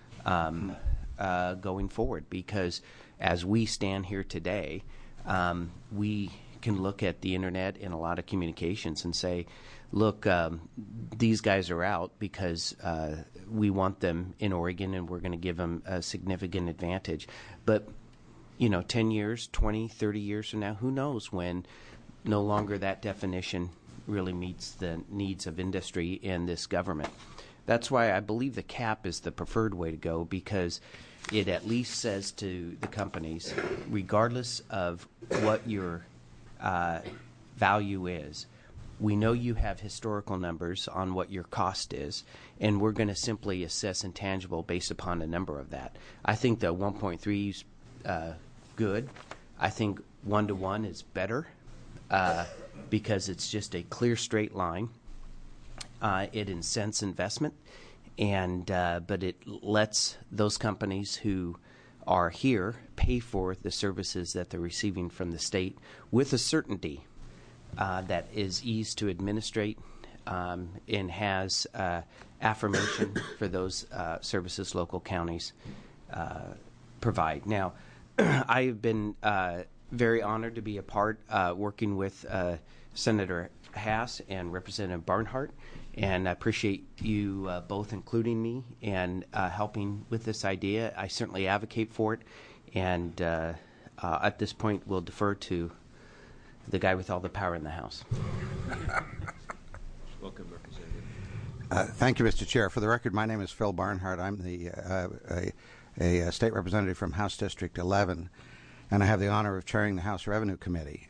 going forward, because as we stand here today, we can look at the internet and a lot of communications and say, look, these guys are out because we want them in Oregon and we're going to give them a significant advantage. But 10 years, 20, 30 years from now, who knows when no longer that definition really meets the needs of industry and this government. That's why I believe the cap is the preferred way to go, because it at least says to the companies, regardless of what your value is, we know you have historical numbers on what your cost is, and we're going to simply assess intangible based upon a number of that. I think the 1.3 is good. I think 1-to-1 is better. Because it's just a clear straight line. It incents investment, but it lets those companies who are here pay for the services that they're receiving from the state with a certainty that is easy to administrate and has affirmation for those services local counties provide. Now, I have been very honored to be a part working with Senator Hass and Representative Barnhart, and I appreciate you both including me and helping with this idea. I certainly advocate for it, and at this point we'll defer to the guy with all the power in the House. Welcome, Representative. Thank you, Mr. Chair. For the record, my name is Phil Barnhart. I'm a state representative from House District 11. And I have the honor of chairing the House Revenue Committee.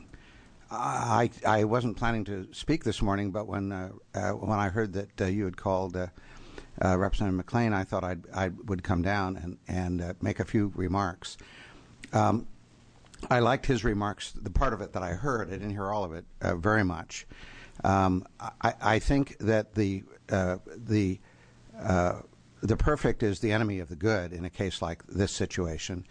I wasn't planning to speak this morning, but when I heard that you had called Representative McLean, I thought I would come down and make a few remarks. I liked his remarks, the part of it that I heard. I didn't hear all of it very much. I think that the the perfect is the enemy of the good in a case like this situation.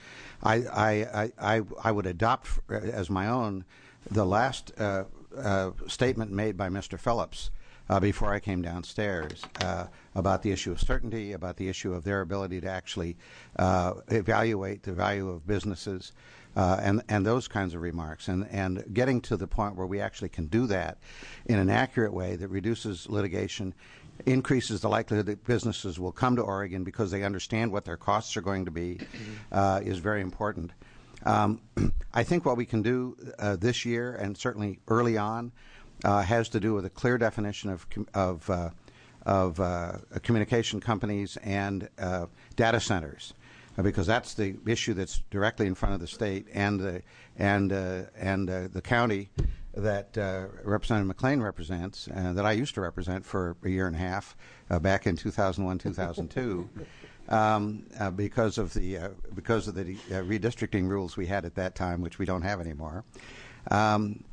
I would adopt as my own the last statement made by Mr. Phillips before I came downstairs about the issue of certainty, about the issue of their ability to actually evaluate the value of businesses, and those kinds of remarks, and getting to the point where we actually can do that in an accurate way that reduces litigation, increases the likelihood that businesses will come to Oregon because they understand what their costs are going to be, is very important. I think what we can do this year, and certainly early on, has to do with a clear definition of communication companies and data centers, because that's the issue that's directly in front of the state and the county that Representative McLean represents, that I used to represent for a year and a half back in 2001, 2002. Because of the redistricting rules we had at that time, which we don't have anymore, and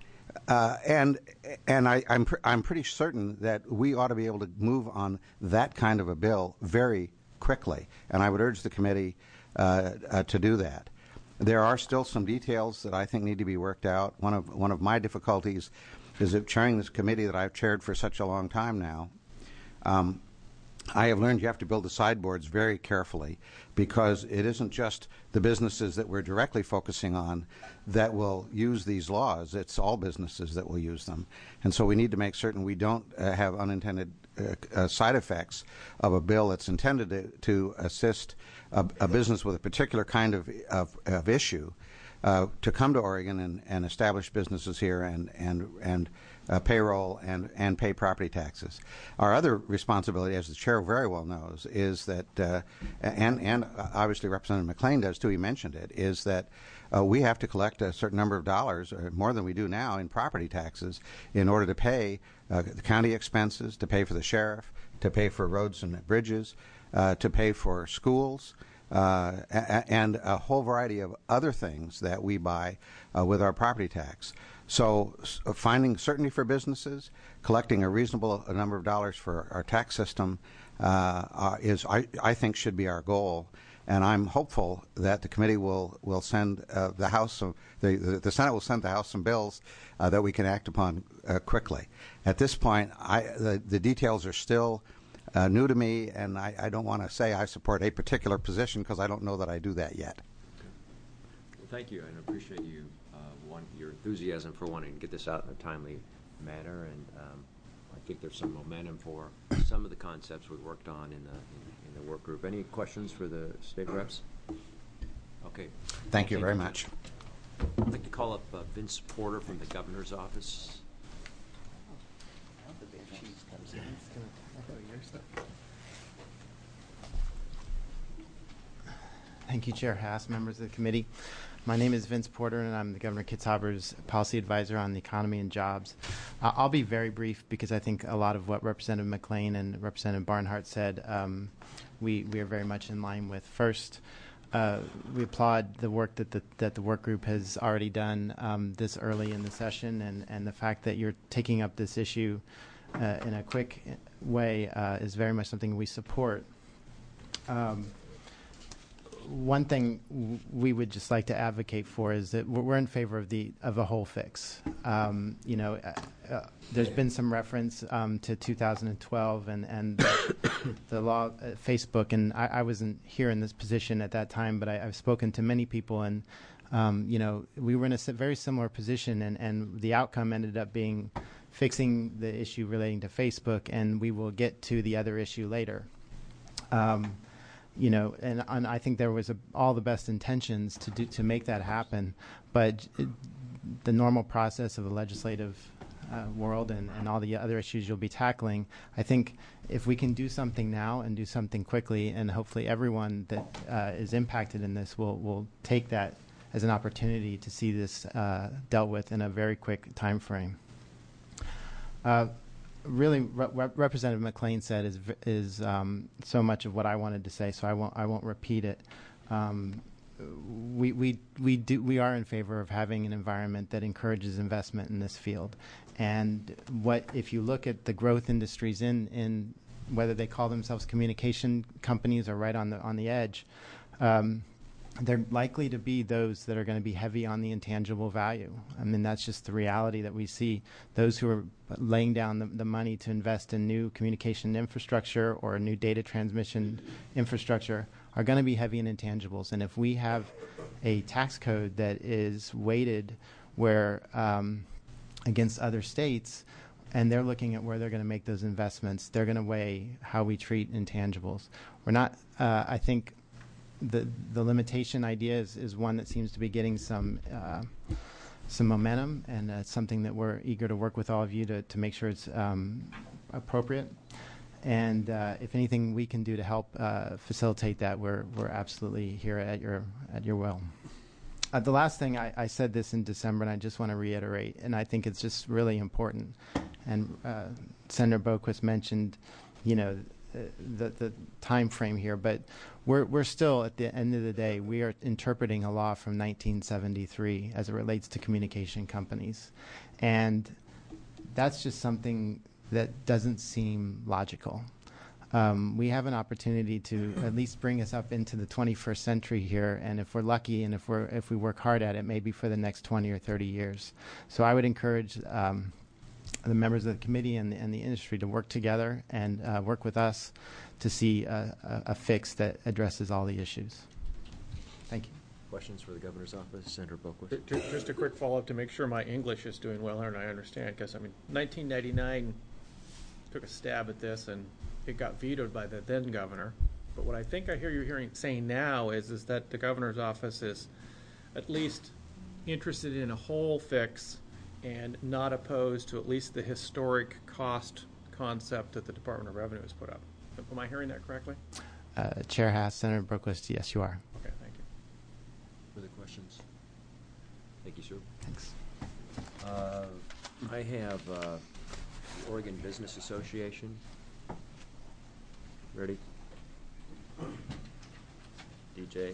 I'm pretty certain that we ought to be able to move on that kind of a bill very quickly, and I would urge the committee to do that. There are still some details that I think need to be worked out. One of my difficulties is that chairing this committee that I've chaired for such a long time now. I have learned you have to build the sideboards very carefully, because it isn't just the businesses that we're directly focusing on that will use these laws. It's all businesses that will use them. And so we need to make certain we don't have unintended side effects of a bill that's intended to assist a business with a particular kind of issue to come to Oregon and establish businesses here and payroll and pay property taxes. Our other responsibility, as the chair very well knows, is that, and obviously Representative McLean does too, he mentioned it, is that we have to collect a certain number of dollars, or more than we do now, in property taxes in order to pay the county expenses, to pay for the sheriff, to pay for roads and bridges, to pay for schools, and a whole variety of other things that we buy with our property tax. So finding certainty for businesses, collecting a reasonable number of dollars for our tax system I think, should be our goal. And I'm hopeful that the committee will send the House, the Senate will send the House some bills that we can act upon quickly. At this point, the details are still new to me, and I don't want to say I support a particular position because I don't know that I do that yet. Well, thank you, and I appreciate you your enthusiasm for wanting to get this out in a timely manner, and I think there's some momentum for some of the concepts we worked on in the work group. Any questions for the state reps? Okay. Thank you very much. I'd like to call up Vince Porter from the governor's office. Thank you, Chair Haas, members of the committee. My name is Vince Porter, and I'm the Governor Kitzhaber's policy advisor on the economy and jobs. I'll be very brief because I think a lot of what Representative McLean and Representative Barnhart said we are very much in line with. First, we applaud the work that the work group has already done this early in the session, and the fact that you're taking up this issue in a quick way is very much something we support. One thing we would just like to advocate for is that we're in favor of a whole fix. There's been some reference to 2012 and the law, Facebook, and I wasn't here in this position at that time, but I've spoken to many people, and we were in a very similar position, and the outcome ended up being fixing the issue relating to Facebook, and we will get to the other issue later. And I think there was all the best intentions to make that happen, but the normal process of the legislative world and all the other issues you'll be tackling, I think if we can do something now and do something quickly, and hopefully everyone that is impacted in this will take that as an opportunity to see this dealt with in a very quick time frame. Really, what Representative McLean said is so much of what I wanted to say, so I won't repeat it. We are in favor of having an environment that encourages investment in this field, and if you look at the growth industries in whether they call themselves communication companies or right on the edge, they're likely to be those that are going to be heavy on the intangible value. I mean, that's just the reality that we see. Those who are laying down the money to invest in new communication infrastructure or new data transmission infrastructure are going to be heavy in intangibles. And if we have a tax code that is weighted where against other states, and they're looking at where they're going to make those investments, they're going to weigh how we treat intangibles. We're not, I think, the limitation idea is one that seems to be getting some momentum, and it's something that we're eager to work with all of you to make sure it's appropriate. And if anything we can do to help facilitate that, we're absolutely here at your will. The last thing, I said this in December, and I just want to reiterate, and I think it's just really important. And Senator Boquist mentioned, the time frame here, but we're still, at the end of the day, we are interpreting a law from 1973 as it relates to communication companies, and that's just something that doesn't seem logical. We have an opportunity to at least bring us up into the 21st century here, and if we're lucky and if we work hard at it, maybe for the next 20 or 30 years. So I would encourage the members of the committee and the industry to work together and work with us to see a fix that addresses all the issues. Thank you. Questions for the Governor's Office, Senator Boquist? Just a quick follow-up to make sure my English is doing well and I understand, because, 1999 took a stab at this, and it got vetoed by the then governor. But what I think I hear you saying now is that the governor's office is at least interested in a whole fix and not opposed to at least the historic cost concept that the Department of Revenue has put up. Am I hearing that correctly? Chair Haas, Senator Boquist, yes, you are. Okay, thank you. Further questions? Thank you, sir. Thanks. I have the Oregon Business Association. Ready? DJ.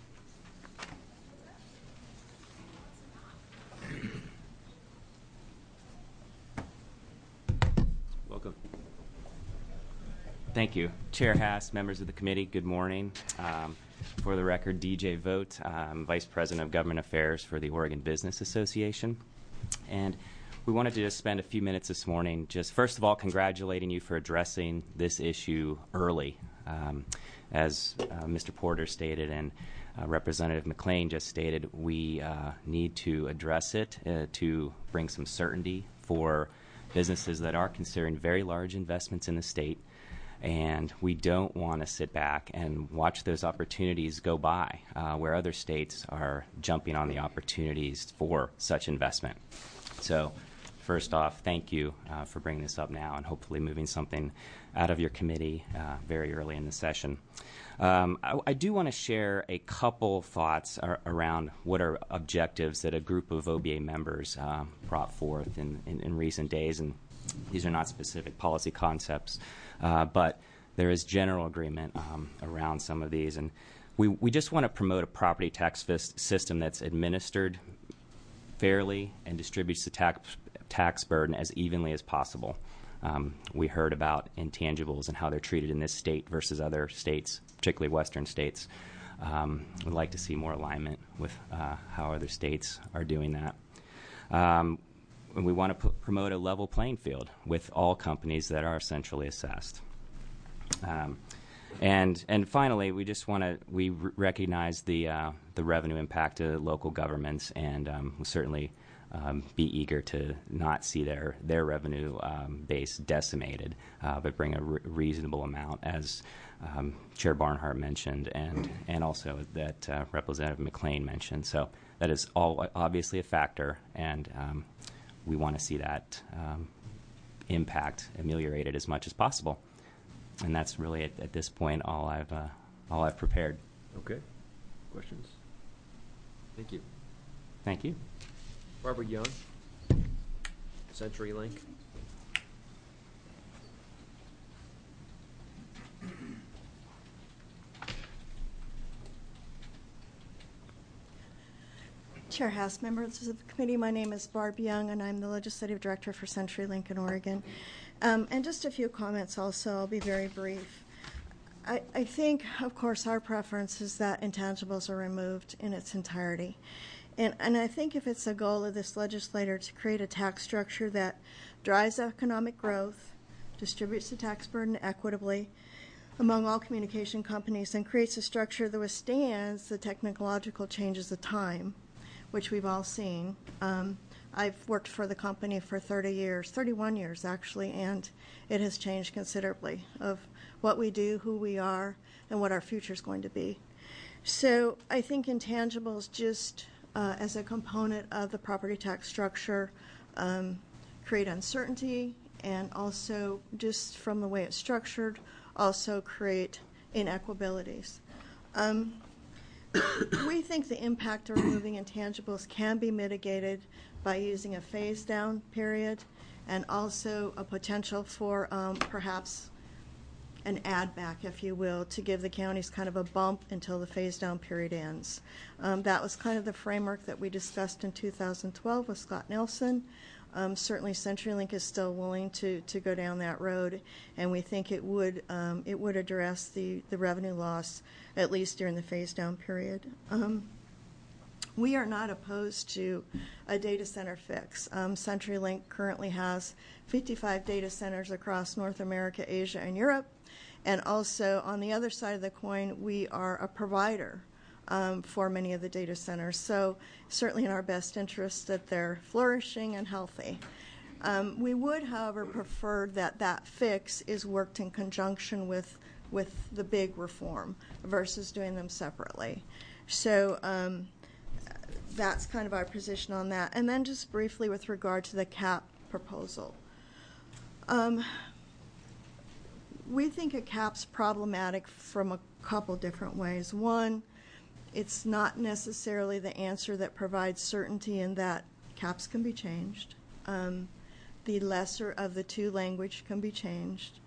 Welcome. Thank you. Chair Haas, members of the committee, good morning. For the record, DJ Vogt, I'm Vice President of Government Affairs for the Oregon Business Association. And we wanted to just spend a few minutes this morning just, first of all, congratulating you for addressing this issue early. As Mr. Porter stated and Representative McClain just stated, we need to address it to bring some certainty for businesses that are considering very large investments in the state. And we don't want to sit back and watch those opportunities go by where other states are jumping on the opportunities for such investment. So first off, thank you for bringing this up now and hopefully moving something out of your committee very early in the session. I do want to share a couple thoughts around what are objectives that a group of OBA members brought forth in recent days. And these are not specific policy concepts, but there is general agreement around some of these. And we just want to promote a property tax system that's administered fairly and distributes the tax burden as evenly as possible. We heard about intangibles and how they're treated in this state versus other states, particularly Western states. We'd like to see more alignment with how other states are doing that. And we want to promote a level playing field with all companies that are centrally assessed. And finally, we just want to recognize the revenue impact to local governments, and we'll certainly be eager to not see their revenue base decimated, but bring a reasonable amount, as Chair Barnhart mentioned, and also that Representative McClain mentioned. So that is all obviously a factor, and we want to see that impact ameliorated as much as possible. And that's really at this point all I've prepared. Okay. Questions? Thank you. Thank you. Barbara Young, CenturyLink. Chair House, members of the committee, my name is Barb Young, and I'm the Legislative Director for CenturyLink in Oregon. And just a few comments also. I'll be very brief. I think, of course, our preference is that intangibles are removed in its entirety. And I think if it's a goal of this legislator to create a tax structure that drives economic growth, distributes the tax burden equitably among all communication companies, and creates a structure that withstands the technological changes of time, which we've all seen. I've worked for the company for 31 years actually, and it has changed considerably of what we do, who we are, and what our future is going to be. So I think intangibles just as a component of the property tax structure create uncertainty, and also just from the way it's structured also create inequalities. We think the impact of removing intangibles can be mitigated by using a phase-down period and also a potential for perhaps an add-back, if you will, to give the counties kind of a bump until the phase-down period ends. That was kind of the framework that we discussed in 2012 with Scott Nelson. Certainly CenturyLink is still willing to go down that road, and we think it would address the revenue loss, at least during the phase-down period. We are not opposed to a data center fix. CenturyLink currently has 55 data centers across North America, Asia, and Europe. And also, on the other side of the coin, we are a provider for many of the data centers. So certainly in our best interest that they're flourishing and healthy. We would, however, prefer that fix is worked in conjunction with the big reform versus doing them separately. So that's kind of our position on that. And then just briefly with regard to the cap proposal. We think a cap's problematic from a couple different ways. One, it's not necessarily the answer that provides certainty in that caps can be changed. The lesser of the two language can be changed.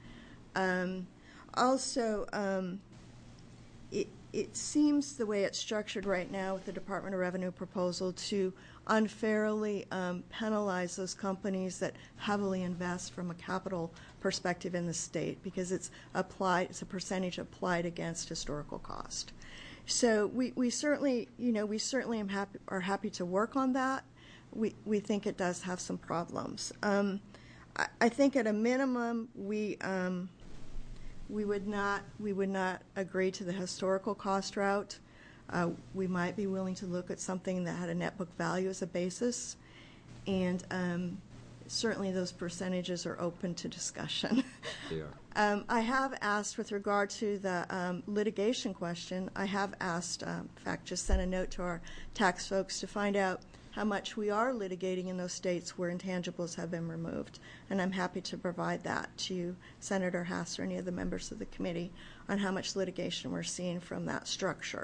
Also, it seems the way it's structured right now with the Department of Revenue proposal to unfairly penalize those companies that heavily invest from a capital perspective in the state, because it's a percentage applied against historical cost. So we certainly are happy to work on that. We think it does have some problems. I think at a minimum we would not agree to the historical cost route. We might be willing to look at something that had a net book value as a basis, and certainly those percentages are open to discussion. They are. I have asked, with regard to the litigation question, I have asked, in fact, just sent a note to our tax folks to find out how much we are litigating in those states where intangibles have been removed. And I'm happy to provide that to Senator Hass or any of the members of the committee on how much litigation we're seeing from that structure.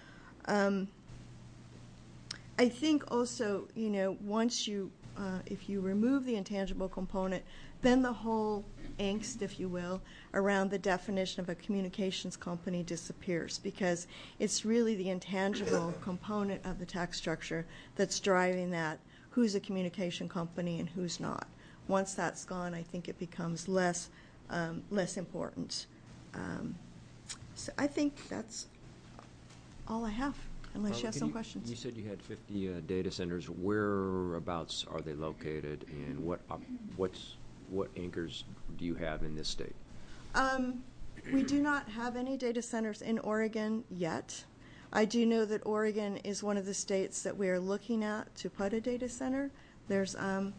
I think also, once if you remove the intangible component, then the whole angst, if you will, around the definition of a communications company disappears, because it's really the intangible component of the tax structure that's driving that, who's a communication company and who's not. Once that's gone, I think it becomes less important. So I think that's all I have, unless you have some questions. You said you had 50 data centers. Whereabouts are they located, and what anchors do you have in this state? We do not have any data centers in Oregon yet. I do know that Oregon is one of the states that we are looking at to put a data center. There's, and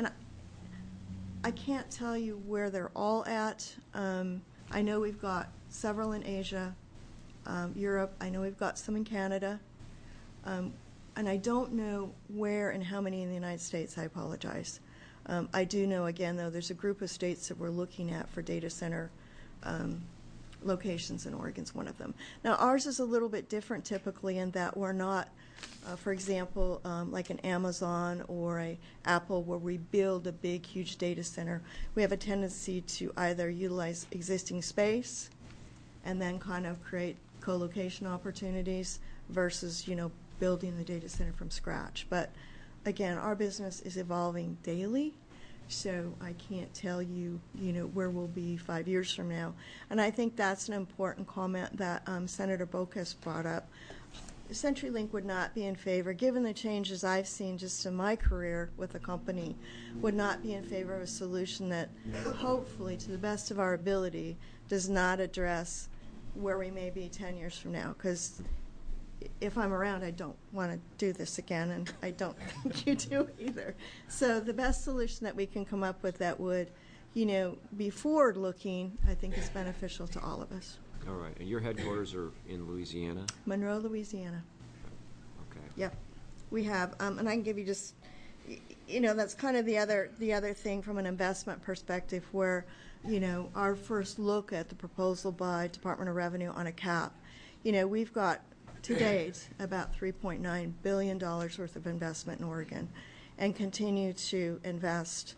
I can't tell you where they're all at. I know we've got several in Asia, Europe. I know we've got some in Canada. And I don't know where and how many in the United States. I apologize. I do know, again, though, there's a group of states that we're looking at for data center locations, and Oregon's one of them. Now, ours is a little bit different typically in that we're not, for example, like an Amazon or a Apple, where we build a big, huge data center. We have a tendency to either utilize existing space and then kind of create co-location opportunities versus, building the data center from scratch. But again, our business is evolving daily, So I can't tell you, where we'll be 5 years from now. And I think that's an important comment that Senator Bocas brought up. CenturyLink would not be in favor, given the changes I've seen just in my career with the company, would not be in favor of a solution that hopefully, to the best of our ability, does not address where we may be 10 years from now. Because if I'm around, I don't want to do this again, and I don't think you do either. So the best solution that we can come up with that would, be forward-looking, I think is beneficial to all of us. All right. And your headquarters are in Louisiana? Monroe, Louisiana. Okay. Yep. We have, and I can give you just, that's kind of the other thing from an investment perspective where, our first look at the proposal by Department of Revenue on a cap, we've got to date about $3.9 billion worth of investment in Oregon and continue to invest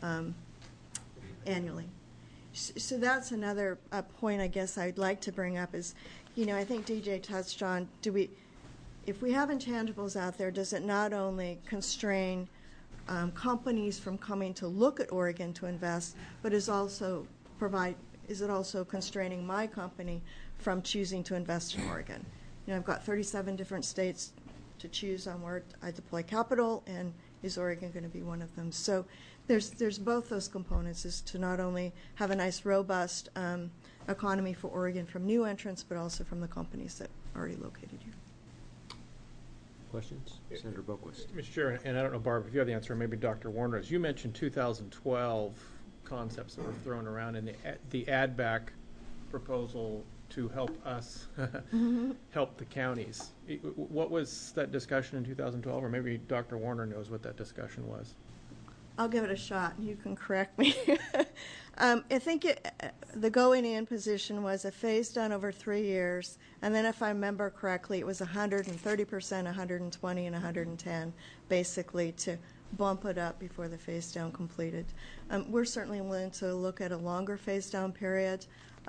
annually. So that's another point I guess I'd like to bring up is, I think DJ touched on, if we have intangibles out there, does it not only constrain companies from coming to look at Oregon to invest, but is it also constraining my company from choosing to invest in Oregon? I've got 37 different states to choose on where I deploy capital, and is Oregon going to be one of them? So there's both those components, is to not only have a nice, robust economy for Oregon from new entrants, but also from the companies that are already located here. Questions? Senator Boquist. Mr. Chair, and I don't know, Barb, if you have the answer, or maybe Dr. Warner, as you mentioned 2012 concepts that were thrown around in the add-back proposal to help us help the counties. What was that discussion in 2012? Or maybe Dr. Warner knows what that discussion was. I'll give it a shot, and you can correct me. I think the going-in position was a phase done over 3 years, and then if I remember correctly, it was 130%, 120, and 110, basically, to bump it up before the phase down completed. We're certainly willing to look at a longer phase down period.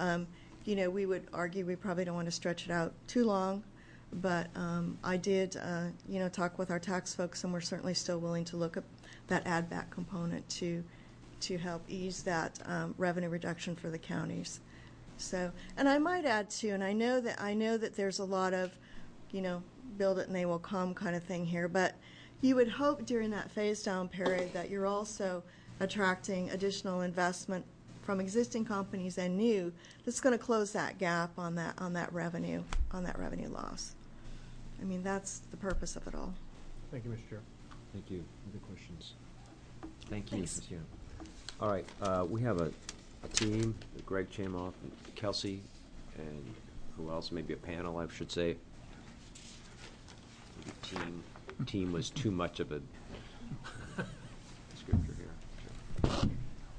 We would argue we probably don't want to stretch it out too long, but I did, talk with our tax folks, and we're certainly still willing to look at that add-back component to help ease that revenue reduction for the counties. So, and I might add too, and I know that there's a lot of, build it and they will come kind of thing here, but you would hope during that phase-down period that you're also attracting additional investment from existing companies and new that's going to close that gap on that revenue loss. I mean, that's the purpose of it all. Thank you, Mr. Chair. Thank you. Other questions? Thank you. Thanks. Yeah. All right. We have a team, Greg Chamoff and Kelsey, and who else? Maybe a panel, I should say. Maybe team was too much of a descriptor here. Sure.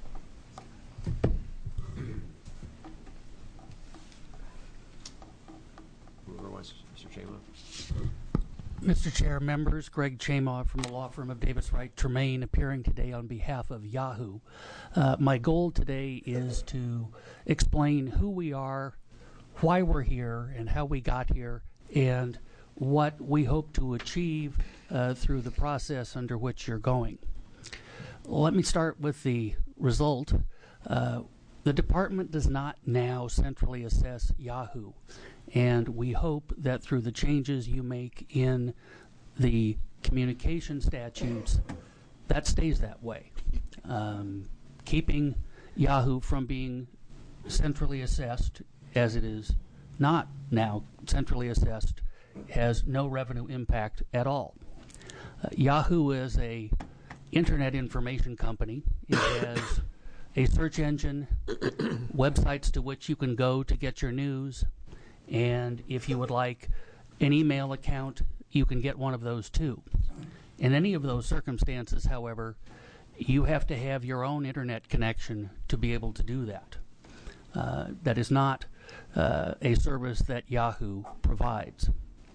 Whoever wants, Mr. Chamoff. Mr. Chair, members, Greg Chamoff from the law firm of Davis Wright Tremaine, appearing today on behalf of Yahoo. My goal today is to explain who we are, why we're here, and how we got here, and what we hope to achieve through the process under which you're going. Let me start with the result. The department does not now centrally assess Yahoo, and we hope that through the changes you make in the communication statutes, that stays that way. Keeping Yahoo from being centrally assessed, as it is not now centrally assessed, has no revenue impact at all. Yahoo is a internet information company. It has a search engine, websites to which you can go to get your news, and if you would like an email account, you can get one of those too. In any of those circumstances, however, you have to have your own internet connection to be able to do that. That is not a service that Yahoo provides.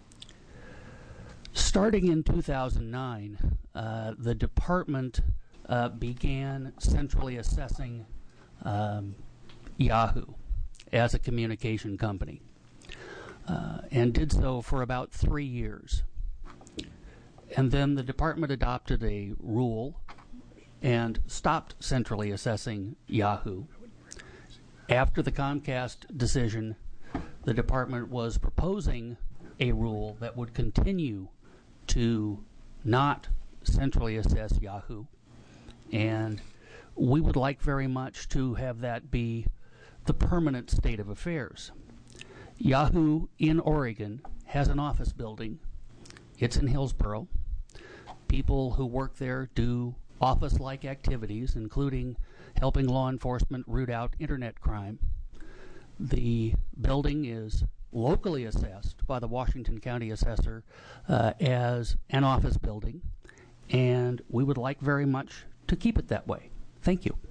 Starting in 2009, the department began centrally assessing Yahoo as a communication company, and did so for about 3 years. And then the department adopted a rule and stopped centrally assessing Yahoo. After the Comcast decision, the department was proposing a rule that would continue to not centrally assess Yahoo. And we would like very much to have that be the permanent state of affairs. Yahoo in Oregon has an office building. It's in Hillsboro. People who work there do office-like activities, including helping law enforcement root out internet crime. The building is locally assessed by the Washington County Assessor as an office building, and we would like very much to keep it that way. Thank you.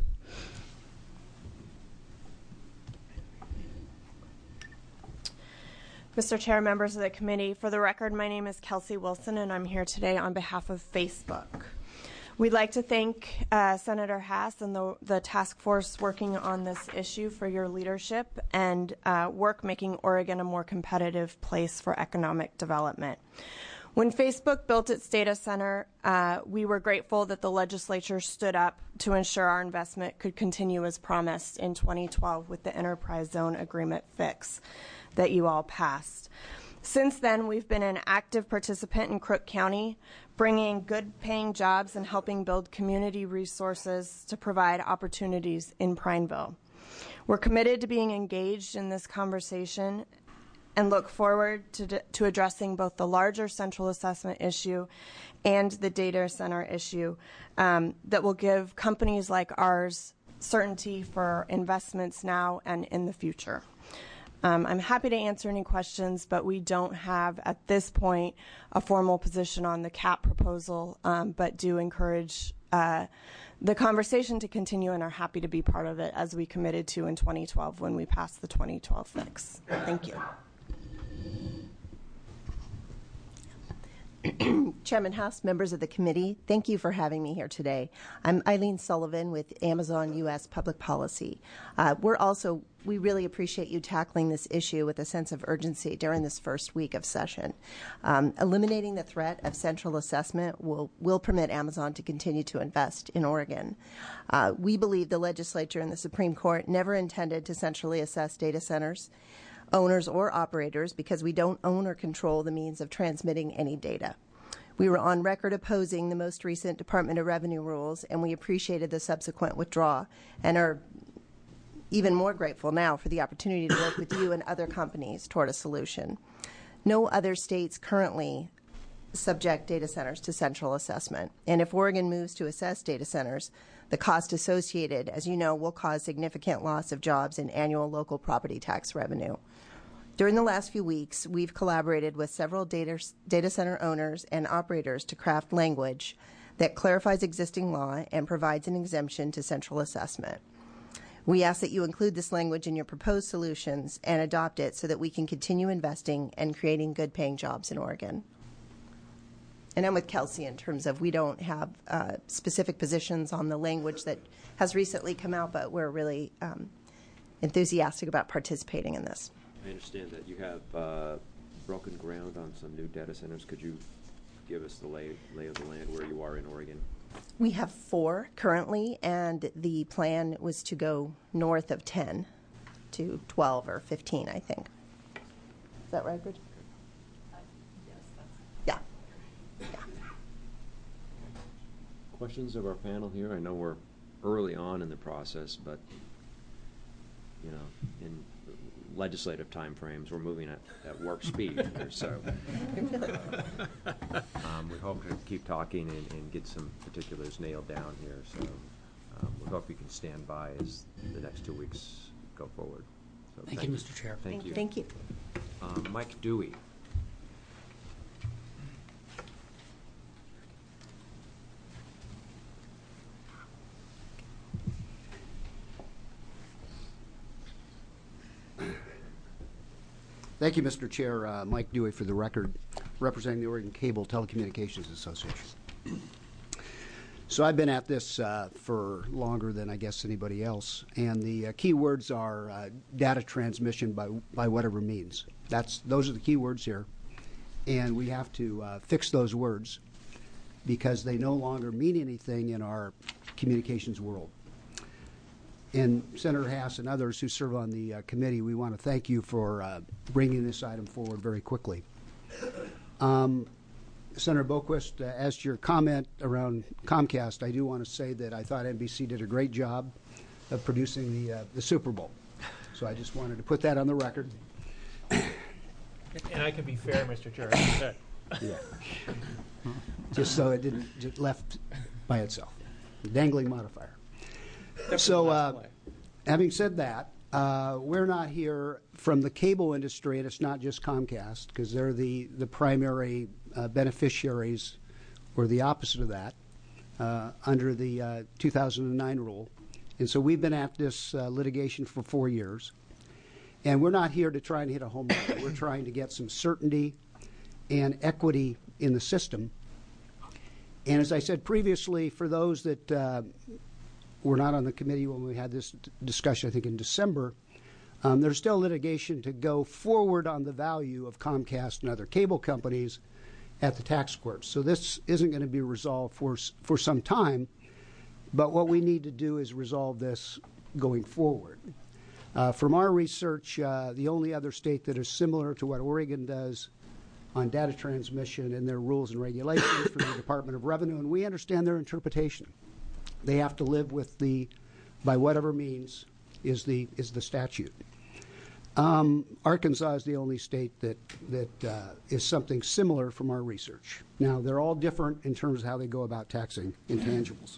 Mr. Chair, members of the committee, for the record, my name is Kelsey Wilson, and I'm here today on behalf of Facebook. We'd like to thank Senator Haas and the task force working on this issue for your leadership and work making Oregon a more competitive place for economic development. When Facebook built its data center, we were grateful that the legislature stood up to ensure our investment could continue as promised in 2012 with the Enterprise Zone Agreement fix that you all passed. Since then, we've been an active participant in Crook County, bringing good-paying jobs and helping build community resources to provide opportunities in Prineville. We're committed to being engaged in this conversation and look forward to addressing both the larger central assessment issue and the data center issue that will give companies like ours certainty for investments now and in the future. I'm happy to answer any questions, but we don't have, at this point, a formal position on the CAP proposal, but do encourage the conversation to continue and are happy to be part of it as we committed to in 2012 when we passed the 2012 fix. Thank you. Chairman Haas, members of the committee, thank you for having me here today. I'm Eileen Sullivan with Amazon U.S. Public Policy. We really appreciate you tackling this issue with a sense of urgency during this first week of session. Eliminating the threat of central assessment will permit Amazon to continue to invest in Oregon. We believe the legislature and the Supreme Court never intended to centrally assess data centers, owners or operators, because we don't own or control the means of transmitting any data. We were on record opposing the most recent Department of Revenue rules, and we appreciated the subsequent withdrawal and are even more grateful now for the opportunity to work with you and other companies toward a solution. No other states currently subject data centers to central assessment, and if Oregon moves to assess data centers, the cost associated, as you know, will cause significant loss of jobs and annual local property tax revenue. During the last few weeks, we've collaborated with several data center owners and operators to craft language that clarifies existing law and provides an exemption to central assessment. We ask that you include this language in your proposed solutions and adopt it so that we can continue investing and creating good-paying jobs in Oregon. And I'm with Kelsey in terms of we don't have specific positions on the language that has recently come out, but we're really enthusiastic about participating in this. I understand that you have broken ground on some new data centers. Could you give us the lay of the land where you are in Oregon? We have 4 currently, and the plan was to go north of 10 to 12 or 15, I think. Is that right, Bridget? Yes. Yeah. Questions of our panel here? I know we're early on in the process, but in legislative timeframes, we're moving at warp speed here. So we hope to keep talking and get some particulars nailed down here. So we hope you can stand by as the next 2 weeks go forward. So Thank you, Mr. Chair. Thank you. Thank you. Mike Dewey. Thank you, Mr. Chair. Mike Dewey for the record, representing the Oregon Cable Telecommunications Association. So I've been at this for longer than I guess anybody else, and the key words are data transmission by whatever means. Those are the key words here, and we have to fix those words because they no longer mean anything in our communications world. And Senator Hass and others who serve on the committee, we want to thank you for bringing this item forward very quickly. Senator Boquist, as to your comment around Comcast, I do want to say that I thought NBC did a great job of producing the Super Bowl. So I just wanted to put that on the record. And I can be fair, Mr. Chair. Yeah. Just so it didn't just left by itself. Dangling modifier. So, having said that, we're not here from the cable industry, and it's not just Comcast, because they're the primary beneficiaries, or the opposite of that, under the 2009 rule. And so we've been at this litigation for 4 years. And we're not here to try and hit a home run. We're trying to get some certainty and equity in the system. And as I said previously, for those that were not on the committee when we had this discussion, I think in December, there's still litigation to go forward on the value of Comcast and other cable companies at the tax courts. So this isn't going to be resolved for some time, but what we need to do is resolve this going forward. From our research, the only other state that is similar to what Oregon does on data transmission and their rules and regulations for the Department of Revenue, and we understand their interpretation. They have to live with by whatever means is the statute. Arkansas is the only state that is something similar from our research. Now, they're all different in terms of how they go about taxing intangibles.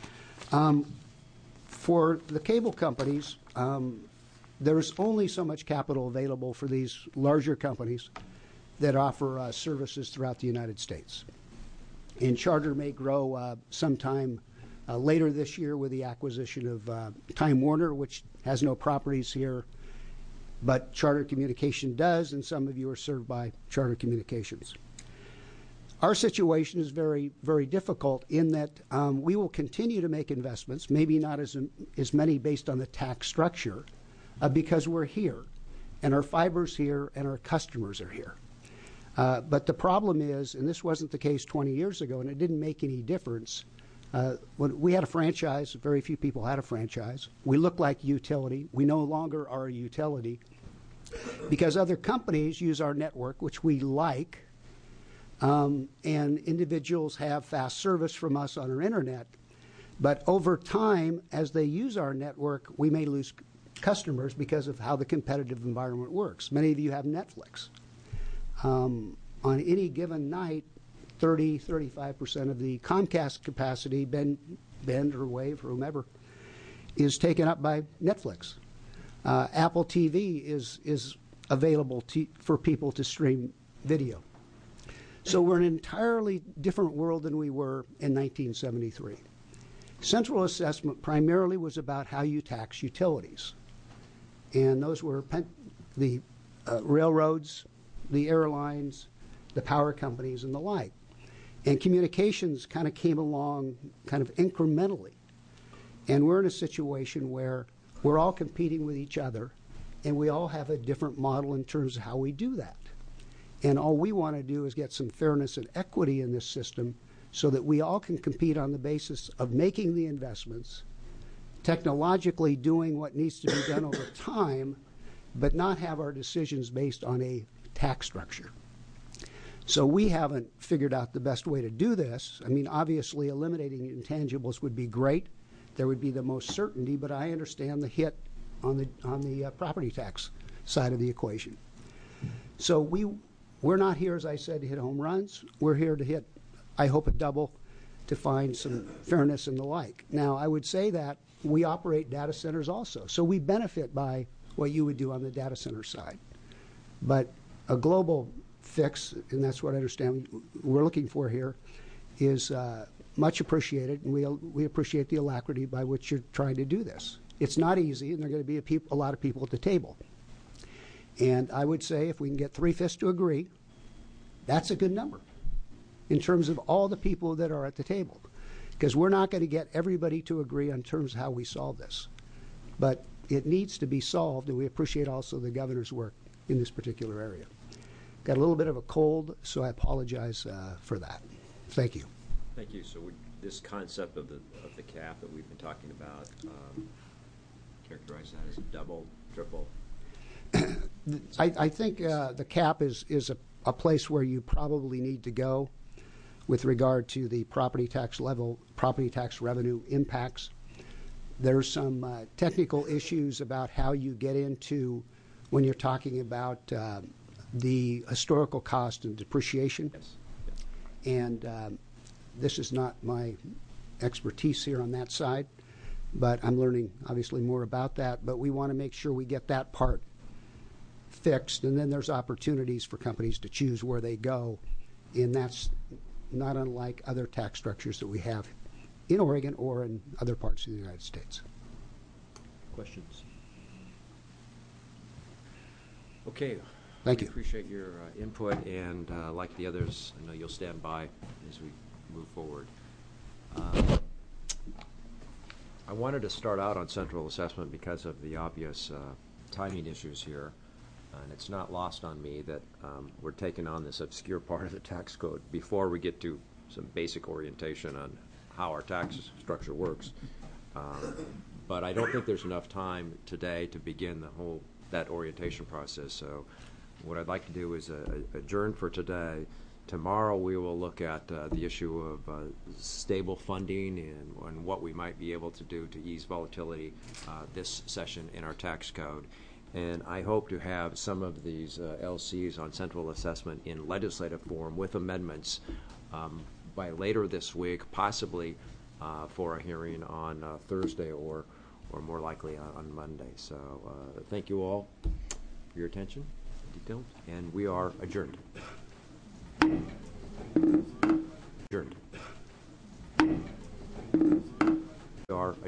For the cable companies, there's only so much capital available for these larger companies that offer services throughout the United States. And Charter may grow sometime later this year with the acquisition of Time Warner, which has no properties here, but Charter Communication does, and some of you are served by Charter Communications. Our situation is very, very difficult in that we will continue to make investments, maybe not as many based on the tax structure, because we're here, and our fiber's here, and our customers are here. But the problem is, and this wasn't the case 20 years ago, and it didn't make any difference, when we had a franchise, very few people had a franchise. We looked like a utility. We no longer are a utility because other companies use our network, which we like, and individuals have fast service from us on our internet. But over time, as they use our network, we may lose customers because of how the competitive environment works. Many of you have Netflix. On any given night, 30-35% of the Comcast capacity, Bend or Wave or whomever, is taken up by Netflix. Apple TV is available for people to stream video. So we're in an entirely different world than we were in 1973. Central assessment primarily was about how you tax utilities. And those were the railroads, the airlines, the power companies, and the like. And communications kind of came along kind of incrementally. And we're in a situation where we're all competing with each other, and we all have a different model in terms of how we do that. And all we want to do is get some fairness and equity in this system so that we all can compete on the basis of making the investments, technologically doing what needs to be done over time, but not have our decisions based on a tax structure. So we haven't figured out the best way to do this. I mean, obviously, eliminating intangibles would be great. There would be the most certainty, but I understand the hit on the property tax side of the equation. So we're not here, as I said, to hit home runs. We're here to hit, I hope, a double to find some fairness and the like. Now, I would say that we operate data centers also, so we benefit by what you would do on the data center side. But a global fix, and that's what I understand we're looking for here, is much appreciated, and we appreciate the alacrity by which you're trying to do this. It's not easy, and there are going to be a lot of people at the table. And I would say if we can get 3/5 to agree, that's a good number in terms of all the people that are at the table. Because we're not going to get everybody to agree on terms of how we solve this. But it needs to be solved, and we appreciate also the governor's work in this particular area. Got a little bit of a cold, so I apologize for that. Thank you. Thank you. So this concept of the cap that we've been talking about, characterize that as a double, triple? I think the cap is a place where you probably need to go with regard to the property tax revenue impacts. There's some technical issues about how you get into when you're talking about the historical cost and depreciation. Yes. And this is not my expertise here on that side, but I'm learning obviously more about that. But we want to make sure we get that part fixed, and then there's opportunities for companies to choose where they go, and that's not unlike other tax structures that we have in Oregon or in other parts of the United States. Questions? Okay. Thank we you. Appreciate your input, and like the others, I know you'll stand by as we move forward. I wanted to start out on central assessment because of the obvious timing issues here. And it's not lost on me that we're taking on this obscure part of the tax code before we get to some basic orientation on how our tax structure works. But I don't think there's enough time today to begin that orientation process. So what I'd like to do is adjourn for today. Tomorrow we will look at the issue of stable funding and what we might be able to do to ease volatility this session in our tax code. And I hope to have some of these LCs on central assessment in legislative form with amendments by later this week, possibly for a hearing on Thursday or more likely on Monday. So thank you all for your attention, detail, and we are adjourned. Adjourned. We are adjourned.